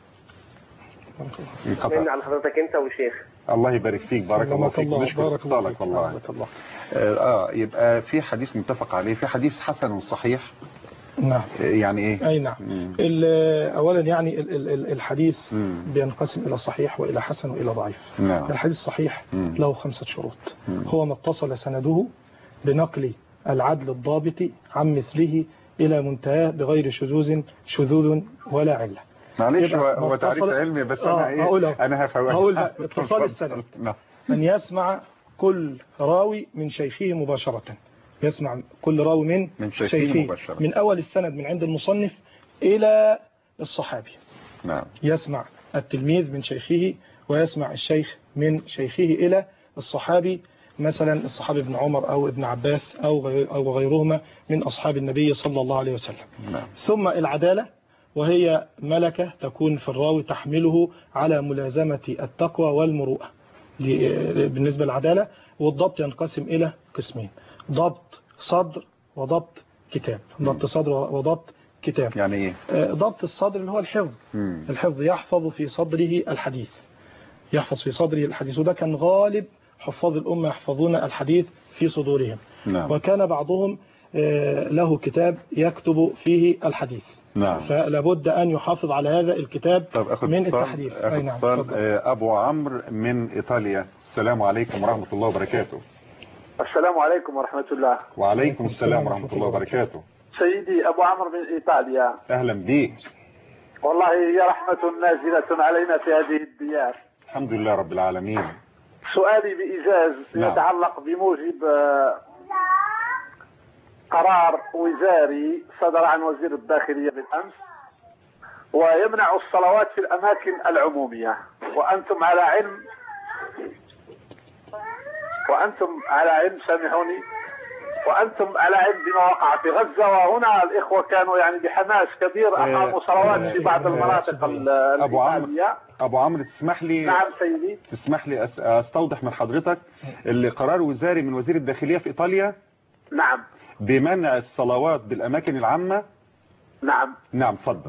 من على حضرتك انت والشيخ. الله يبارك فيك. بارك الله فيك. نشكر اتصالك والله. اه يبقى في حديث متفق عليه، في حديث حسن وصحيح. نعم. يعني ايه؟ اي نعم. اولا يعني ال ال الحديث مم. بينقسم الى صحيح والى حسن والى ضعيف. نعم. الحديث الصحيح مم. له خمسة شروط. مم. هو ما اتصل سنده بنقل العدل الضابط عن مثله الى منتهاه بغير شذوذ شذوذ ولا عله. معلش هو تعريف علمي بس آه انا ايه انا هفوت. هقول اتصال السند ان يسمع كل راوي من شيخه مباشرة. يسمع كل راوي من, من شيخه مباشرة من أول السند من عند المصنف إلى الصحابي. نعم. يسمع التلميذ من شيخه ويسمع الشيخ من شيخه إلى الصحابي، مثلا الصحابي ابن عمر أو ابن عباس أو أو غيرهما من أصحاب النبي صلى الله عليه وسلم. نعم. ثم العدالة، وهي ملكة تكون في الراوي تحمله على ملازمة التقوى والمروءة بالنسبة للعدالة. والضبط ينقسم إلى قسمين: ضبط صدر وضبط كتاب. ضبط صدر وضبط كتاب. يعني ايه؟ ضبط الصدر اللي هو الحفظ. مم. الحفظ يحفظ في صدره الحديث، يحفظ في صدره الحديث، وده كان غالب حفاظ الأمة يحفظون الحديث في صدورهم. نعم. وكان بعضهم له كتاب يكتب فيه الحديث. نعم. فلا بد أن يحافظ على هذا الكتاب من التحديث. أي نعم. أبو عمرو من إيطاليا. السلام عليكم ورحمة الله وبركاته. السلام عليكم ورحمة الله. وعليكم السلام ورحمة الله وبركاته. سيدي أبو عمرو من إيطاليا. أهلا بيك. والله هي رحمة نازلة علينا في هذه الديار. الحمد لله رب العالمين. سؤالي بإيجاز نعم. يتعلق بموجب قرار وزاري صدر عن وزير الداخلية بالأمس، ويمنع الصلوات في الأماكن العمومية، وأنتم على علم وأنتم على علم سامحوني وأنتم على علم بما وقع في غزة، وهنا الإخوة كانوا يعني بحماس كبير أقاموا صلوات في بعض المناطق أبو عمرو أبو عمرو تسمح لي. نعم سيدي. تسمح لي أستوضح من حضرتك اللي قرار وزاري من وزير الداخلية في إيطاليا. نعم. بمنع الصلوات بالأماكن العامة. نعم. نعم تفضل.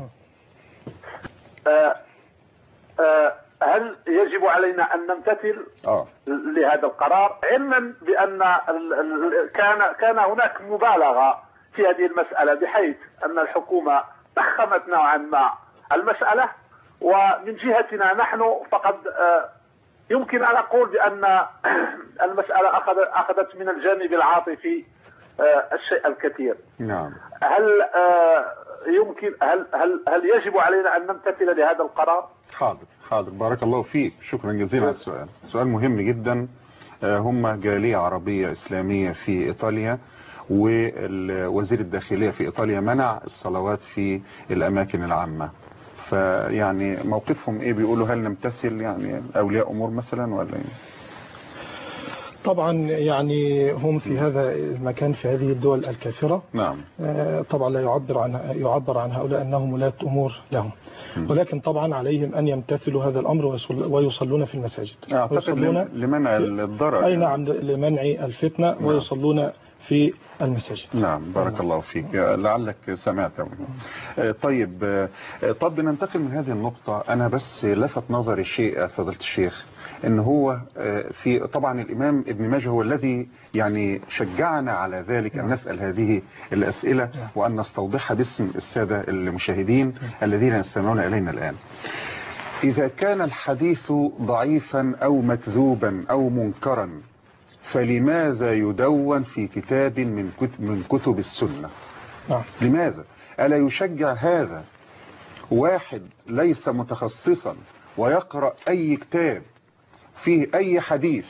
آه آه هل يجب علينا أن نمتثل آه. لهذا القرار، علما بأن كان كان هناك مبالغة في هذه المسألة، بحيث أن الحكومة ضخمت نوعا ما المسألة، ومن جهتنا نحن فقد آه يمكن أن أقول بأن المسألة أخذت من الجانب العاطفي آه الشيء الكثير. نعم. هل آه يمكن هل هل هل يجب علينا أن نمتثل لهذا القرار؟ حاضر حاضر بارك الله فيك. شكرا جزيلا على السؤال. سؤال مهم جدا. هم جالية عربية إسلامية في إيطاليا، ووزير الداخلية في إيطاليا منع الصلوات في الأماكن العامة. فيعني موقفهم إيه؟ بيقولوا هل نمتثل يعني أولياء أمور مثلا ولا إيه؟ طبعا يعني هم في هذا المكان في هذه الدول الكافرة. نعم. طبعا لا يعبر عن يعبر عن هؤلاء أنهم ولاة أمور لهم، ولكن طبعا عليهم أن يمتثلوا هذا الأمر ويصلون في المساجد. ويصلون لمنع الضرر. أي نعم، لمنع الفتنة. نعم. ويصلون في المساجد. نعم بارك نعم. الله فيك. لعلك سمعت. طيب طب ننتقل من هذه النقطة. أنا بس لفت نظري شيء فضيلة الشيخ، ان هو في طبعا الامام ابن ماجه هو الذي يعني شجعنا على ذلك ان نسأل هذه الاسئلة وان نستوضحها باسم السادة المشاهدين الذين يستمعون الينا الان. اذا كان الحديث ضعيفا او مكذوبا او منكرا، فلماذا يدون في كتاب من كتب, من كتب السنة؟ لماذا؟ ألا يشجع هذا واحد ليس متخصصا ويقرأ اي كتاب فيه اي حديث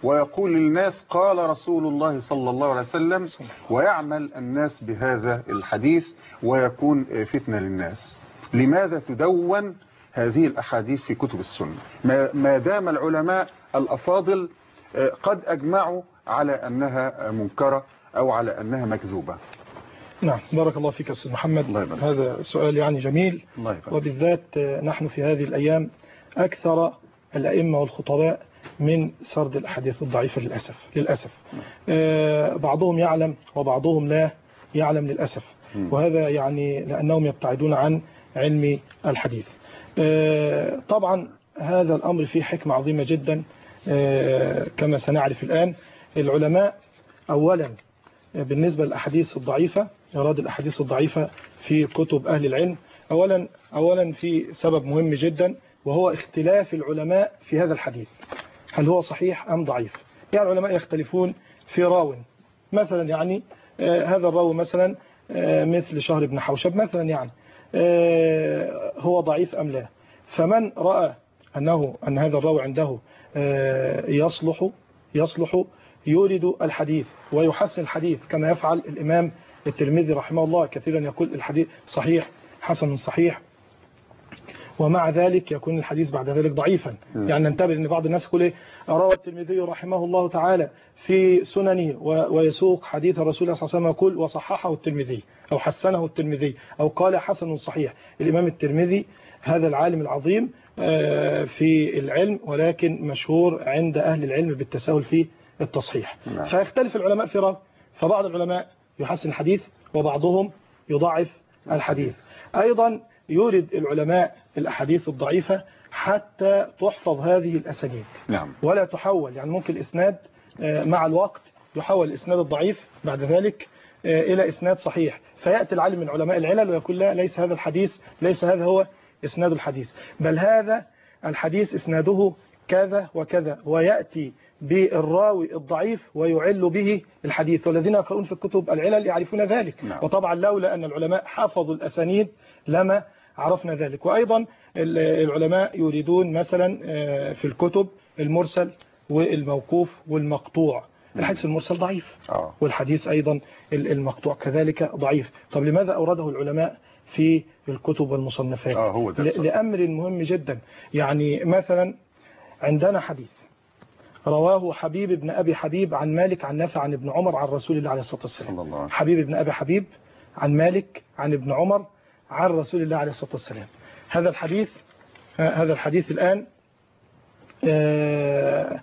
ويقول للناس قال رسول الله صلى الله عليه وسلم، ويعمل الناس بهذا الحديث ويكون فتنة للناس. لماذا تدون هذه الأحاديث في كتب السنة ما دام العلماء الأفاضل قد أجمعوا على أنها منكرة أو على أنها مكذوبة؟ نعم، بارك الله فيك أستاذ محمد. هذا سؤال يعني جميل، وبالذات نحن في هذه الأيام أكثر الأئمة والخطباء من سرد الأحاديث الضعيفة للأسف للأسف آه بعضهم يعلم وبعضهم لا يعلم للأسف، وهذا يعني لأنهم يبتعدون عن علم الحديث. آه طبعا هذا الأمر فيه حكمة عظيمة جدا. آه كما سنعرف الآن، العلماء أولا بالنسبة للأحاديث الضعيفة، إيراد الأحاديث الضعيفة في كتب أهل العلم، أولا أولا في سبب مهم جدا، وهو اختلاف العلماء في هذا الحديث، هل هو صحيح أم ضعيف. يعني العلماء يختلفون في راو مثلا، يعني آه هذا الراوي مثلا آه مثل شهر بن حوشب مثلا، يعني آه هو ضعيف أم لا. فمن رأى أنه أن هذا الراوي عنده آه يصلح يصلح يورد الحديث ويحسن الحديث، كما يفعل الإمام الترمذي رحمه الله، كثيرا يقول الحديث صحيح حسن صحيح، ومع ذلك يكون الحديث بعد ذلك ضعيفا. م. يعني ننتبه ان بعض الناس يقول ايه، روى الترمذي رحمه الله تعالى في سننه ويسوق حديث الرسول صلى الله عليه وسلم يقول وصححه الترمذي او حسنه الترمذي او قال حسن صحيح. الامام الترمذي هذا العالم العظيم في العلم، ولكن مشهور عند اهل العلم بالتساهل في التصحيح. م. فيختلف العلماء في رأي، فبعض العلماء يحسن الحديث وبعضهم يضعف الحديث. ايضا يورد العلماء الأحاديث الضعيفة حتى تحفظ هذه الأسانيد. نعم. ولا تحول، يعني ممكن الإسناد مع الوقت يحول الإسناد الضعيف بعد ذلك إلى إسناد صحيح، فيأتي العالم من علماء العلل ويقول لا، ليس هذا الحديث ليس هذا هو إسناد الحديث، بل هذا الحديث إسناده كذا وكذا، ويأتي بالراوي الضعيف ويعل به الحديث، والذين يقرؤون في الكتب العلل يعرفون ذلك. نعم. وطبعا لولا أن العلماء حفظوا الأسانيد لما عرفنا ذلك. وأيضا العلماء يريدون مثلا في الكتب المرسل والموقوف والمقطوع. الحديث المرسل ضعيف، والحديث أيضا المقطوع كذلك ضعيف. طب لماذا أورده العلماء في الكتب والمصنفات؟ آه هو ده لأمر مهم جدا. يعني مثلا عندنا حديث رواه حبيب بن أبي حبيب عن مالك عن نافع عن ابن عمر عن رسول الله عليه الصلاة والسلام. حبيب بن أبي حبيب عن مالك عن ابن عمر عن رسول الله عليه الصلاة والسلام. هذا الحديث هذا الحديث الآن آآ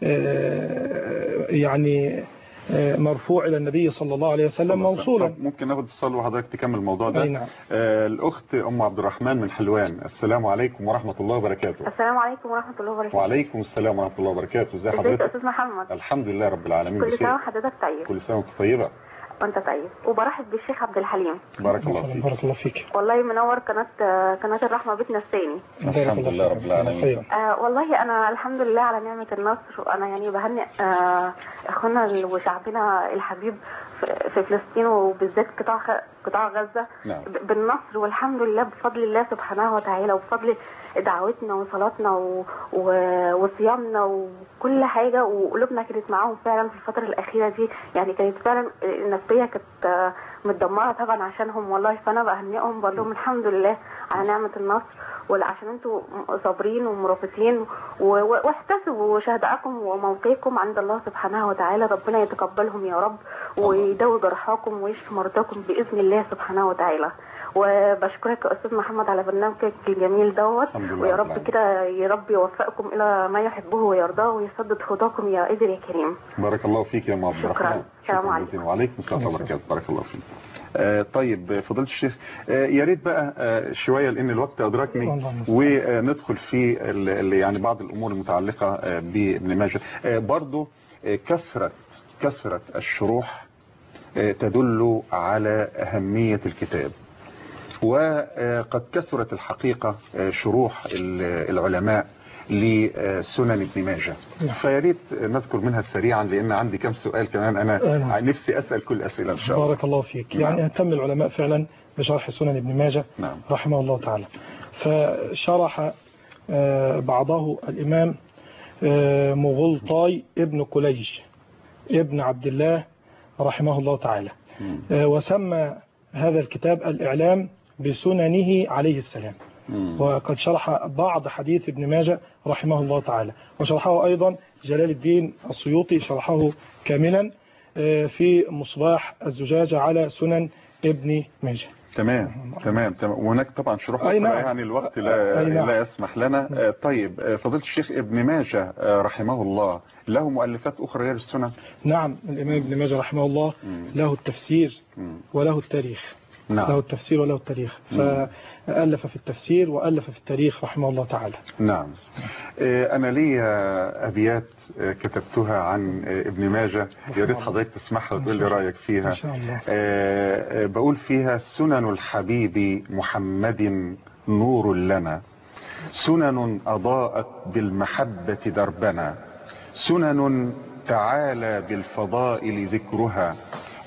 آآ يعني مرفوع إلى النبي صلى الله عليه وسلم موصولا. ممكن ناخد اتصال وحضرتك تكمل الموضوع ده؟ نعم. الأخت أم عبد الرحمن من حلوان، السلام عليكم ورحمة الله وبركاته. السلام عليكم ورحمة الله وبركاته. وعليكم السلام ورحمة الله وبركاته. ازي حضرتك؟ ازيك يا أستاذ محمد؟ الحمد لله رب العالمين. كل سنة وحضرتك طيب. كل سنة وانت طيبة. وانت طيب، وبرحب بالشيخ عبد الحليم. بارك الله فيك. بارك الله فيك. والله منور قناة قناة الرحمة بيتنا الثاني. الحمد لله رب العالمين. آه والله أنا الحمد لله على نعمة النصر، وأنا يعني بهنئ آه أخونا وشعبنا الحبيب في فلسطين، وبالذات قطاع قطاع غزة. نعم. بالنصر، والحمد لله بفضل الله سبحانه وتعالى، وبفضل دعوتنا وصلاتنا و... و... وصيامنا وكل حاجة، وقلوبنا كانت معاهم فعلا في الفترة الأخيرة دي. يعني كانت فعلا النفسية كانت متدمرة طبعا عشانهم والله. فأنا بهنئهم بقول لهم الحمد لله على نعمة النصر، وعشان انتوا صابرين ومرافقين، واحتسبوا شهداءكم وموقعكم عند الله سبحانه وتعالى. ربنا يتقبلهم يا رب، ويداوي جرحاكم ويشفي مرضاكم بإذن الله سبحانه وتعالى. وبشكرك يا أستاذ محمد على برنامجك الجميل دوت، ويا رب كده يا رب يوفقكم إلى ما يحبه ويرضاه، ويسدد خطاكم يا قادر يا كريم. بارك الله فيك يا أم عبد الرحمن. شكرا. السلام عليكم. وعليكم السلام ورحمة الله وبركاته. بارك الله فيك. آه طيب فضيلة الشيخ، آه يا ريت بقى آه شوية لأن الوقت أدركني، وندخل في يعني بعض الأمور المتعلقة آه بابن ماجه. آه برضو آه كثرة كثرة الشروح آه تدل على أهمية الكتاب، وقد كثرت الحقيقة شروح العلماء لسنن ابن ماجه، فياريت نذكر منها سريعا لأن عندي كم سؤال كمان أنا نفسي أسأل كل أسئلة إن شاء الله. بارك الله فيك. يعني اهتم العلماء فعلا بشرح سنن ابن ماجه. نعم. رحمه الله تعالى. فشرح بعضه الإمام مغلطاي ابن كليج ابن عبد الله رحمه الله تعالى. وسمى هذا الكتاب الإعلام بسننه عليه السلام. وقد شرح بعض حديث ابن ماجه رحمه الله تعالى، وشرحه أيضا جلال الدين السيوطي شرحه كاملا في مصباح الزجاجة على سنن ابن ماجه. تمام تمام تمام. وهناك طبعا شروح أخرى نعم. يعني الوقت لا, نعم. لا يسمح لنا. نعم. طيب فضيلة الشيخ ابن ماجه رحمه الله له مؤلفات أخرى غير السنن؟ نعم، الإمام ابن ماجه رحمه الله له التفسير وله التاريخ. نعم. له التفسير وله التاريخ، فألف في التفسير وألف في التاريخ رحمه الله تعالى. نعم. أنا لي أبيات كتبتها عن ابن ماجه، يا ريت حضرتك تسمعها وتقول لي رأيك فيها. إن شاء الله. بقول فيها: سنن الحبيب محمد نور لنا، سنن أضاءت بالمحبة دربنا، سنن تعالى بالفضائل ذكرها،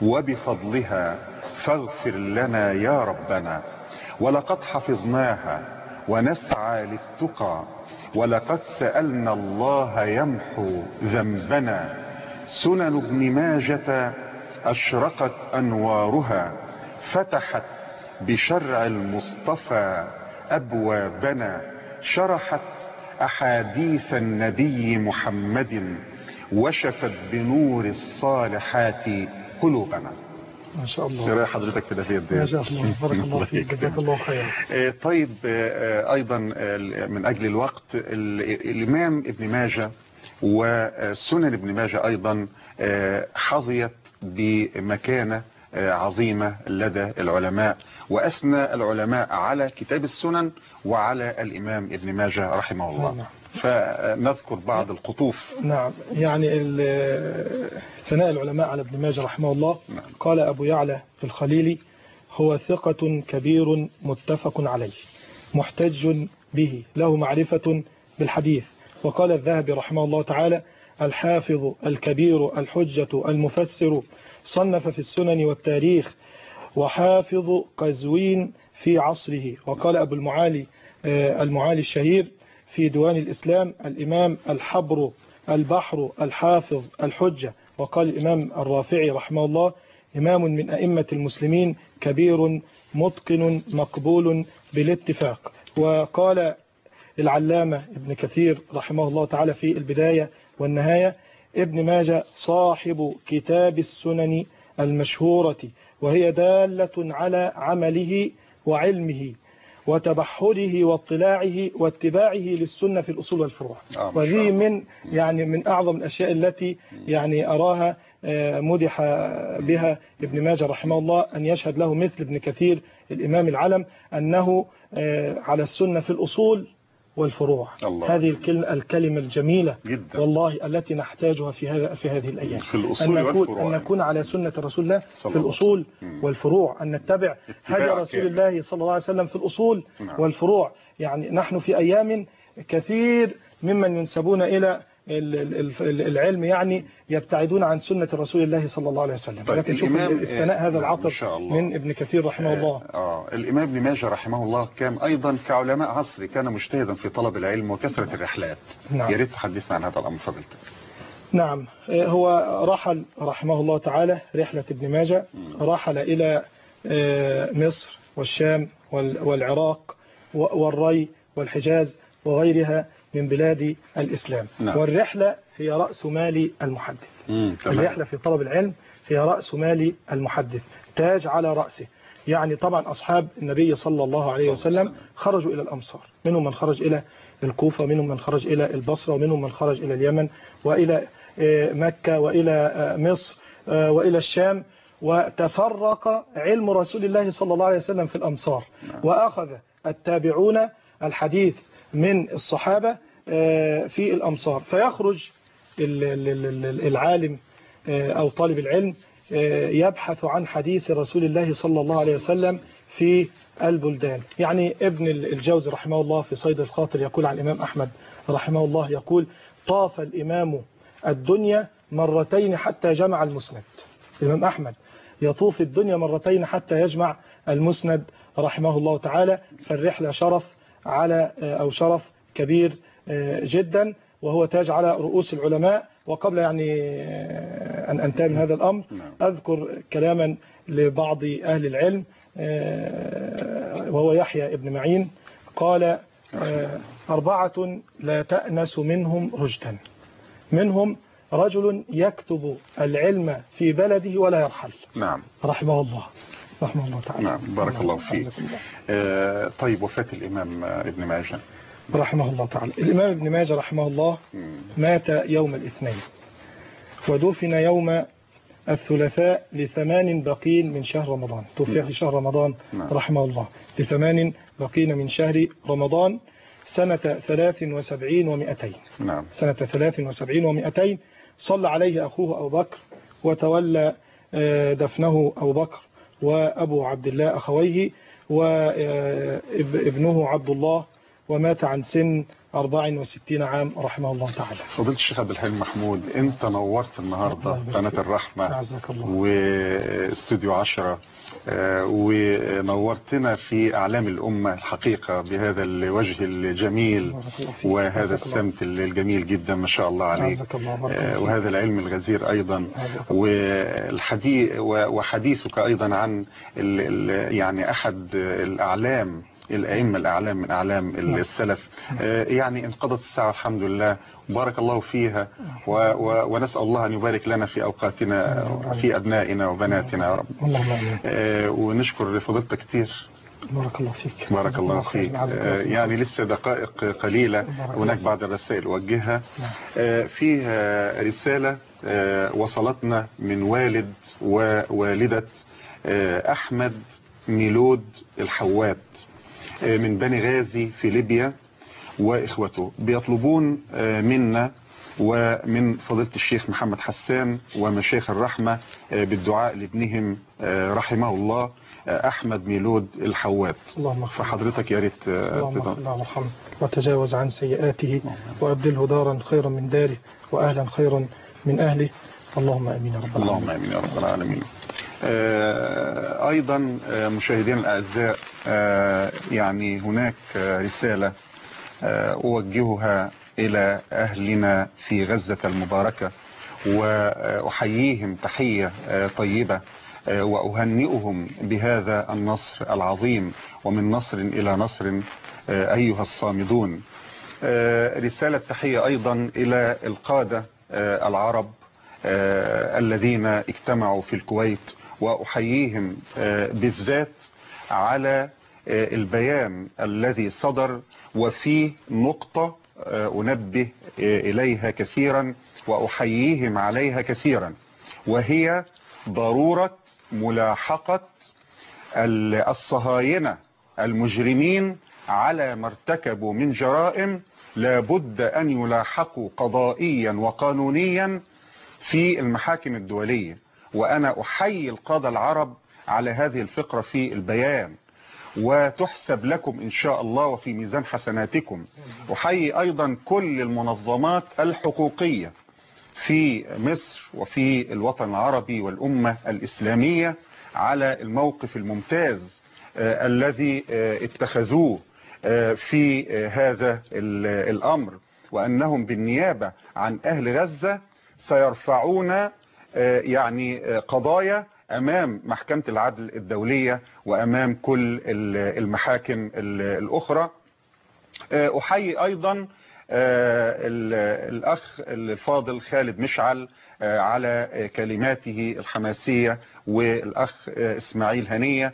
وبفضلها فاغفر لنا يا ربنا. ولقد حفظناها ونسعى للتقى، ولقد سألنا الله يمحو ذنبنا. سنن ابن ماجة أشرقت أنوارها، فتحت بشرع المصطفى أبوابنا، شرحت أحاديث النبي محمد، وشفت بنور الصالحات قلوبنا. ما شاء الله. ايه راي حضرتك في ده؟ ما شاء الله، بارك الله فيك، جزاك الله خيرا. طيب ايضا من اجل الوقت، الامام ابن ماجه وسنن ابن ماجه ايضا حظيت بمكانه عظيمة لدى العلماء، وأثنى العلماء على كتاب السنن وعلى الإمام ابن ماجه رحمه الله. نعم. فنذكر بعض القطوف. نعم، يعني ثناء العلماء على ابن ماجه رحمه الله. نعم. قال أبو يعلى في الخليلي: هو ثقة كبير متفق عليه، محتج به، له معرفة بالحديث. وقال الذهبي رحمه الله تعالى: الحافظ الكبير الحجة المفسر، صنف في السنن والتاريخ، وحافظ قزوين في عصره. وقال أبو المعالي المعالي الشهير في ديوان الإسلام: الإمام الحبر البحر الحافظ الحجة. وقال الإمام الرافعي رحمه الله: إمام من أئمة المسلمين، كبير متقن مقبول بالاتفاق. وقال العلامة ابن كثير رحمه الله تعالى في البداية والنهاية: ابن ماجه صاحب كتاب السنن المشهورة، وهي دالة على عمله وعلمه وتبحره واطلاعه واتباعه للسنة في الأصول والفروع. وهذه من يعني من أعظم الأشياء التي يعني أراها مدح بها ابن ماجه رحمه الله، أن يشهد له مثل ابن كثير الإمام العلم أنه على السنة في الأصول والفروع. الله. هذه الكلمة الجميلة جدا والله التي نحتاجها في هذا في هذه الأيام، في الأصول أن نكون, والفروع. أن نكون على سنة رسول الله في الأصول مم. والفروع، أن نتبع هدي رسول الله صلى الله عليه وسلم في الأصول نعم. والفروع. يعني نحن في أيام كثير ممن ينسبون إلى العلم يعني يبتعدون عن سنة رسول الله صلى الله عليه وسلم. طيب لكن شوف الثناء هذا العطف من ابن كثير رحمه الله. آه الإمام ابن ماجه رحمه الله كان أيضا كعلماء عصري كان مجتهدا في طلب العلم وكثرة الرحلات. نعم. يا ريت تحدثنا عن هذا الأمر فضيلتك. نعم، هو رحل رحمه الله تعالى رحلة ابن ماجه، رحل إلى مصر والشام والعراق والري والحجاز وغيرها من بلاد الإسلام. نعم. والرحلة هي رأس مال المحدث. مم. الرحلة في طلب العلم هي رأس مال المحدث، تاج على رأسه. يعني طبعا أصحاب النبي صلى الله عليه وسلم خرجوا إلى الأمصار، منهم من خرج إلى الكوفة، منهم من خرج إلى البصرة، ومنهم من خرج إلى اليمن وإلى مكة وإلى مصر وإلى الشام، وتفرق علم رسول الله صلى الله عليه وسلم في الأمصار. نعم. وأخذ التابعون الحديث من الصحابة في الأمصار، فيخرج العالم أو طالب العلم يبحث عن حديث رسول الله صلى الله عليه وسلم في البلدان. يعني ابن الجوزي رحمه الله في صيد الخاطر يقول عن الإمام أحمد رحمه الله، يقول: طاف الإمام الدنيا مرتين حتى جمع المسند. الإمام أحمد يطوف الدنيا مرتين حتى يجمع المسند رحمه الله تعالى. فالرحلة شرف على أو شرف كبير جدا، وهو تاج على رؤوس العلماء. وقبل يعني أن أنتهي من هذا الأمر أذكر كلاما لبعض أهل العلم وهو يحيى ابن معين قال أربعة لا تأنس منهم رشدا، منهم رجل يكتب العلم في بلده ولا يرحل. نعم رحمه الله رحمه الله تعالى. نعم بارك الله فيك. آه طيب وفاة الإمام ابن ماجه رحمه الله تعالى. الإمام ابن ماجه رحمه الله مات يوم الاثنين ودفن يوم الثلاثاء لثمان بقين من شهر رمضان. توفي في شهر رمضان رحمه الله لثمان بقين من شهر رمضان سنة ثلاث وسبعين ومئتين. نعم. سنة ثلاث وسبعين ومئتين. صلى عليه أخوه أبو بكر وتولى دفنه أبو بكر وأبو عبد الله أخويه وابنه عبد الله، ومات عن سن أربع وستين عام رحمه الله تعالى. فضيلة الشيخ عبد الحليم محمود، انت نورت النهاردة قناة الرحمة واستوديو عشرة، ونورتنا في أعلام الأمة الحقيقة بهذا الوجه الجميل وهذا السمت الجميل جدا ما شاء الله عليك، وهذا العلم الغزير أيضا، والحديث وحديثك أيضا عن يعني أحد الأعلام الأئمة الأعلام من أعلام السلف. يعني انقضت الساعة الحمد لله، بارك الله فيها، و و ونسأل الله أن يبارك لنا في أوقاتنا في أبنائنا وبناتنا يا رب. ونشكر فضيلتك كتير. بارك الله فيك. بارك الله فيك. يعني لسه دقائق قليلة هناك بعض الرسائل أوجهها. فيها رسالة وصلتنا من والد ووالدة أحمد ميلود الحوات من بني غازي في ليبيا وإخوته، بيطلبون منا ومن فضيلة الشيخ محمد حسان ومشايخ الرحمة بالدعاء لابنهم رحمه الله أحمد ميلود الحوات. فحضرتك يا ريت اللهم ارحمه وتجاوز عن سيئاته وأبدله دارا خيرا من داره وأهلا خيرا من أهله. اللهم امين يا رب العالمين. اللهم امين يا رب العالمين. آه ايضا آه مشاهدينا الاعزاء، آه يعني هناك آه رسالة آه اوجهها الى اهلنا في غزة المباركة، واحييهم تحية آه طيبة، آه واهنئهم بهذا النصر العظيم، ومن نصر الى نصر آه ايها الصامدون. آه رسالة تحية ايضا الى القادة آه العرب آه الذين اجتمعوا في الكويت، وأحييهم آه بالذات على آه البيان الذي صدر، وفيه نقطة آه أنبه آه إليها كثيرا وأحييهم عليها كثيرا، وهي ضرورة ملاحقة الصهاينة المجرمين على ما ارتكبوا من جرائم، لابد أن يلاحقوا قضائيا وقانونيا في المحاكم الدولية. وأنا أحيي القادة العرب على هذه الفقرة في البيان، وتحسب لكم إن شاء الله وفي ميزان حسناتكم. أحيي أيضا كل المنظمات الحقوقية في مصر وفي الوطن العربي والأمة الإسلامية على الموقف الممتاز آه الذي آه اتخذوه آه في آه هذا الأمر، وأنهم بالنيابة عن أهل غزة سيرفعون يعني قضايا أمام محكمة العدل الدولية وأمام كل المحاكم الأخرى. أحيي أيضا الأخ الفاضل خالد مشعل على كلماته الحماسية، والأخ إسماعيل هنية،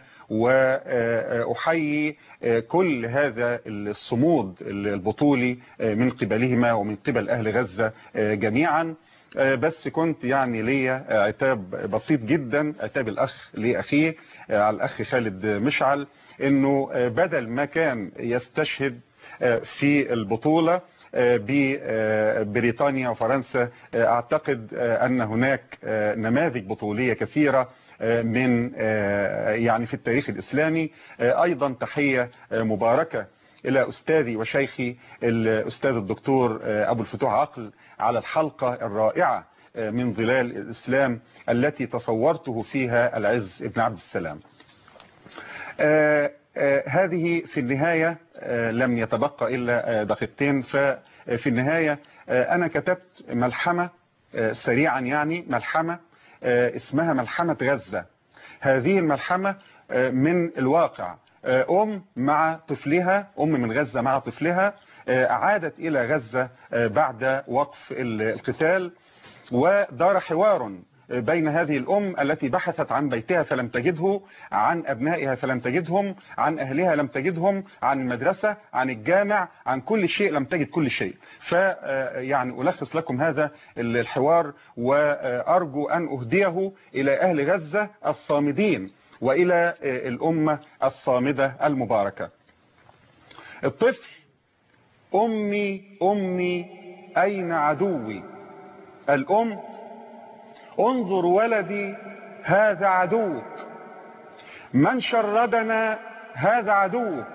وأحيي كل هذا الصمود البطولي من قبلهما ومن قبل أهل غزة جميعا. بس كنت يعني ليا عتاب بسيط جدا، عتاب الأخ لأخيه على الأخ خالد مشعل، إنه بدل ما كان يستشهد في البطولة ببريطانيا وفرنسا، أعتقد أن هناك نماذج بطولية كثيرة من يعني في التاريخ الإسلامي. أيضا تحية مباركة إلى أستاذي وشيخي الأستاذ الدكتور أبو الفتوح عقل على الحلقة الرائعة من ظلال الإسلام التي تصورته فيها العز ابن عبد السلام. آه آه هذه في النهاية آه لم يتبقى إلا دقيقتين. ففي النهاية أنا كتبت ملحمة سريعا، يعني ملحمة اسمها ملحمة غزة. هذه الملحمة من الواقع. أم مع طفلها، أم من غزة مع طفلها عادت إلى غزة بعد وقف القتال، ودار حوار بين هذه الأم التي بحثت عن بيتها فلم تجده، عن أبنائها فلم تجدهم، عن أهلها لم تجدهم، عن المدرسة، عن الجامع، عن كل شيء لم تجد كل شيء. فيعني ألخص لكم هذا الحوار، وأرجو أن أهديه إلى أهل غزة الصامدين وإلى الأمة الصامدة المباركة. الطفل: أمي أمي أين عدوي؟ الأم: انظر ولدي هذا عدوك، من شردنا هذا عدوك،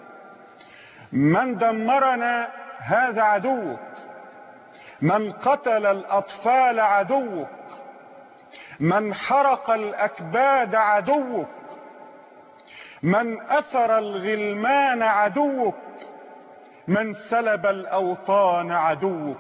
من دمرنا هذا عدوك، من قتل الأطفال عدوك، من حرق الأكباد عدوك، من أسر الغلمان عدوك، من سلب الأوطان عدوك.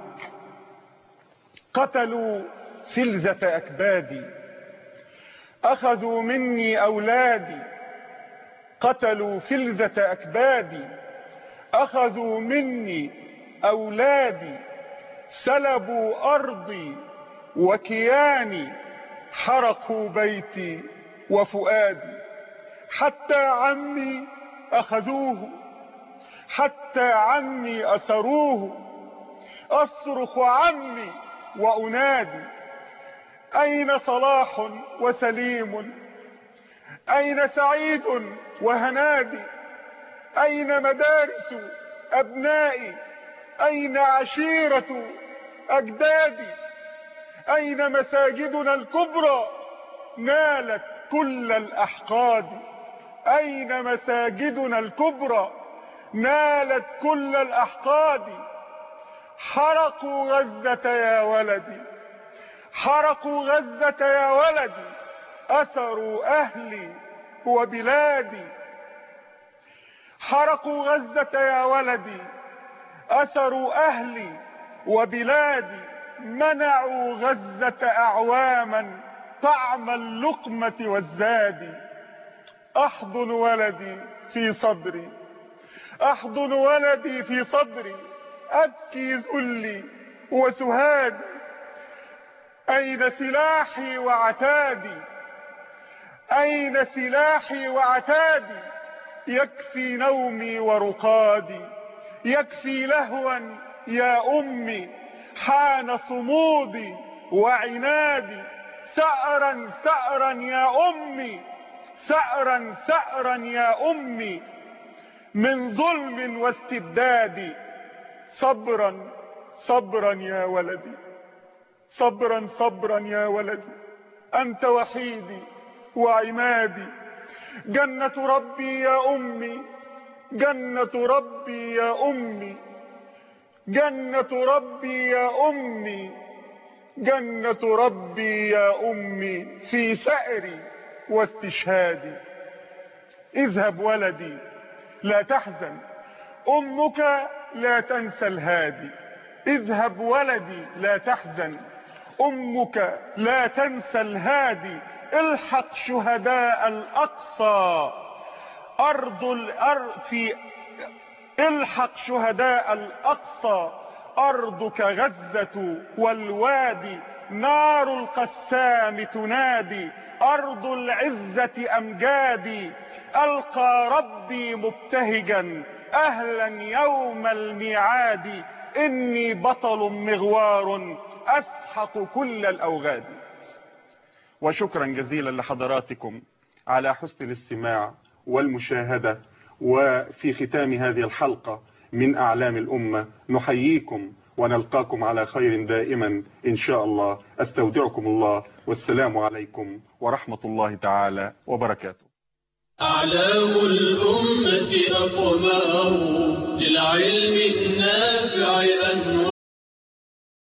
قتلوا فلذة أكبادي، أخذوا مني أولادي، قتلوا فلذة أكبادي، أخذوا مني أولادي، سلبوا أرضي وكياني، حرقوا بيتي وفؤادي. حتى عمي أخذوه، حتى عمي أسروه، أصرخ عمي وأنادي. أين صلاح وسليم؟ أين سعيد وهنادي؟ أين مدارس أبنائي؟ أين عشيرة أجدادي؟ أين مساجدنا الكبرى نالت كل الأحقاد؟ أين مساجدنا الكبرى نالت كل الأحقاد؟ حرقوا غزة يا ولدي، حرقوا غزة يا ولدي، أسروا أهلي وبلادي. حرقوا غزة يا ولدي، أسروا أهلي وبلادي، منعوا غزة أعواما طعم اللقمة والزاد. أحضن ولدي في صدري، أحضن ولدي في صدري، أبكي ذلي وسهادي. أين سلاحي وعتادي؟ أين سلاحي وعتادي؟ يكفي نومي ورقادي، يكفي لهوا يا أمي، حان صمودي وعنادي. ثأرا ثأرا يا أمي، ثأرا ثأرا يا أمي، من ظلم واستبداد. صبرا صبرا يا ولدي، صبرا صبرا يا ولدي، أنت وحيدي وعمادي. جنة ربي يا أمي، جنة ربي يا أمي، جنة ربي يا أمي، جنة ربي يا أمي، في ثأري واستشهادي. اذهب ولدي لا تحزن، أمك لا تنسى الهادي. اذهب ولدي لا تحزن، أمك لا تنسى الهادي. الحق شهداء الأقصى أرض الأرض في الحق شهداء الأقصى، أرضك غزة والوادي. نار القسام تنادي، أرض العزة أمجادي. ألقى ربي مبتهجا أهلا يوم الميعاد، إني بطل مغوار أسحق كل الأوغاد. وشكرا جزيلا لحضراتكم على حسن الاستماع والمشاهدة. وفي ختام هذه الحلقة من أعلام الأمة نحييكم ونلقاكم على خير دائما إن شاء الله. أستودعكم الله، والسلام عليكم ورحمة الله تعالى وبركاته. أعلام الأمة أقمار للعلم النافع أنوار.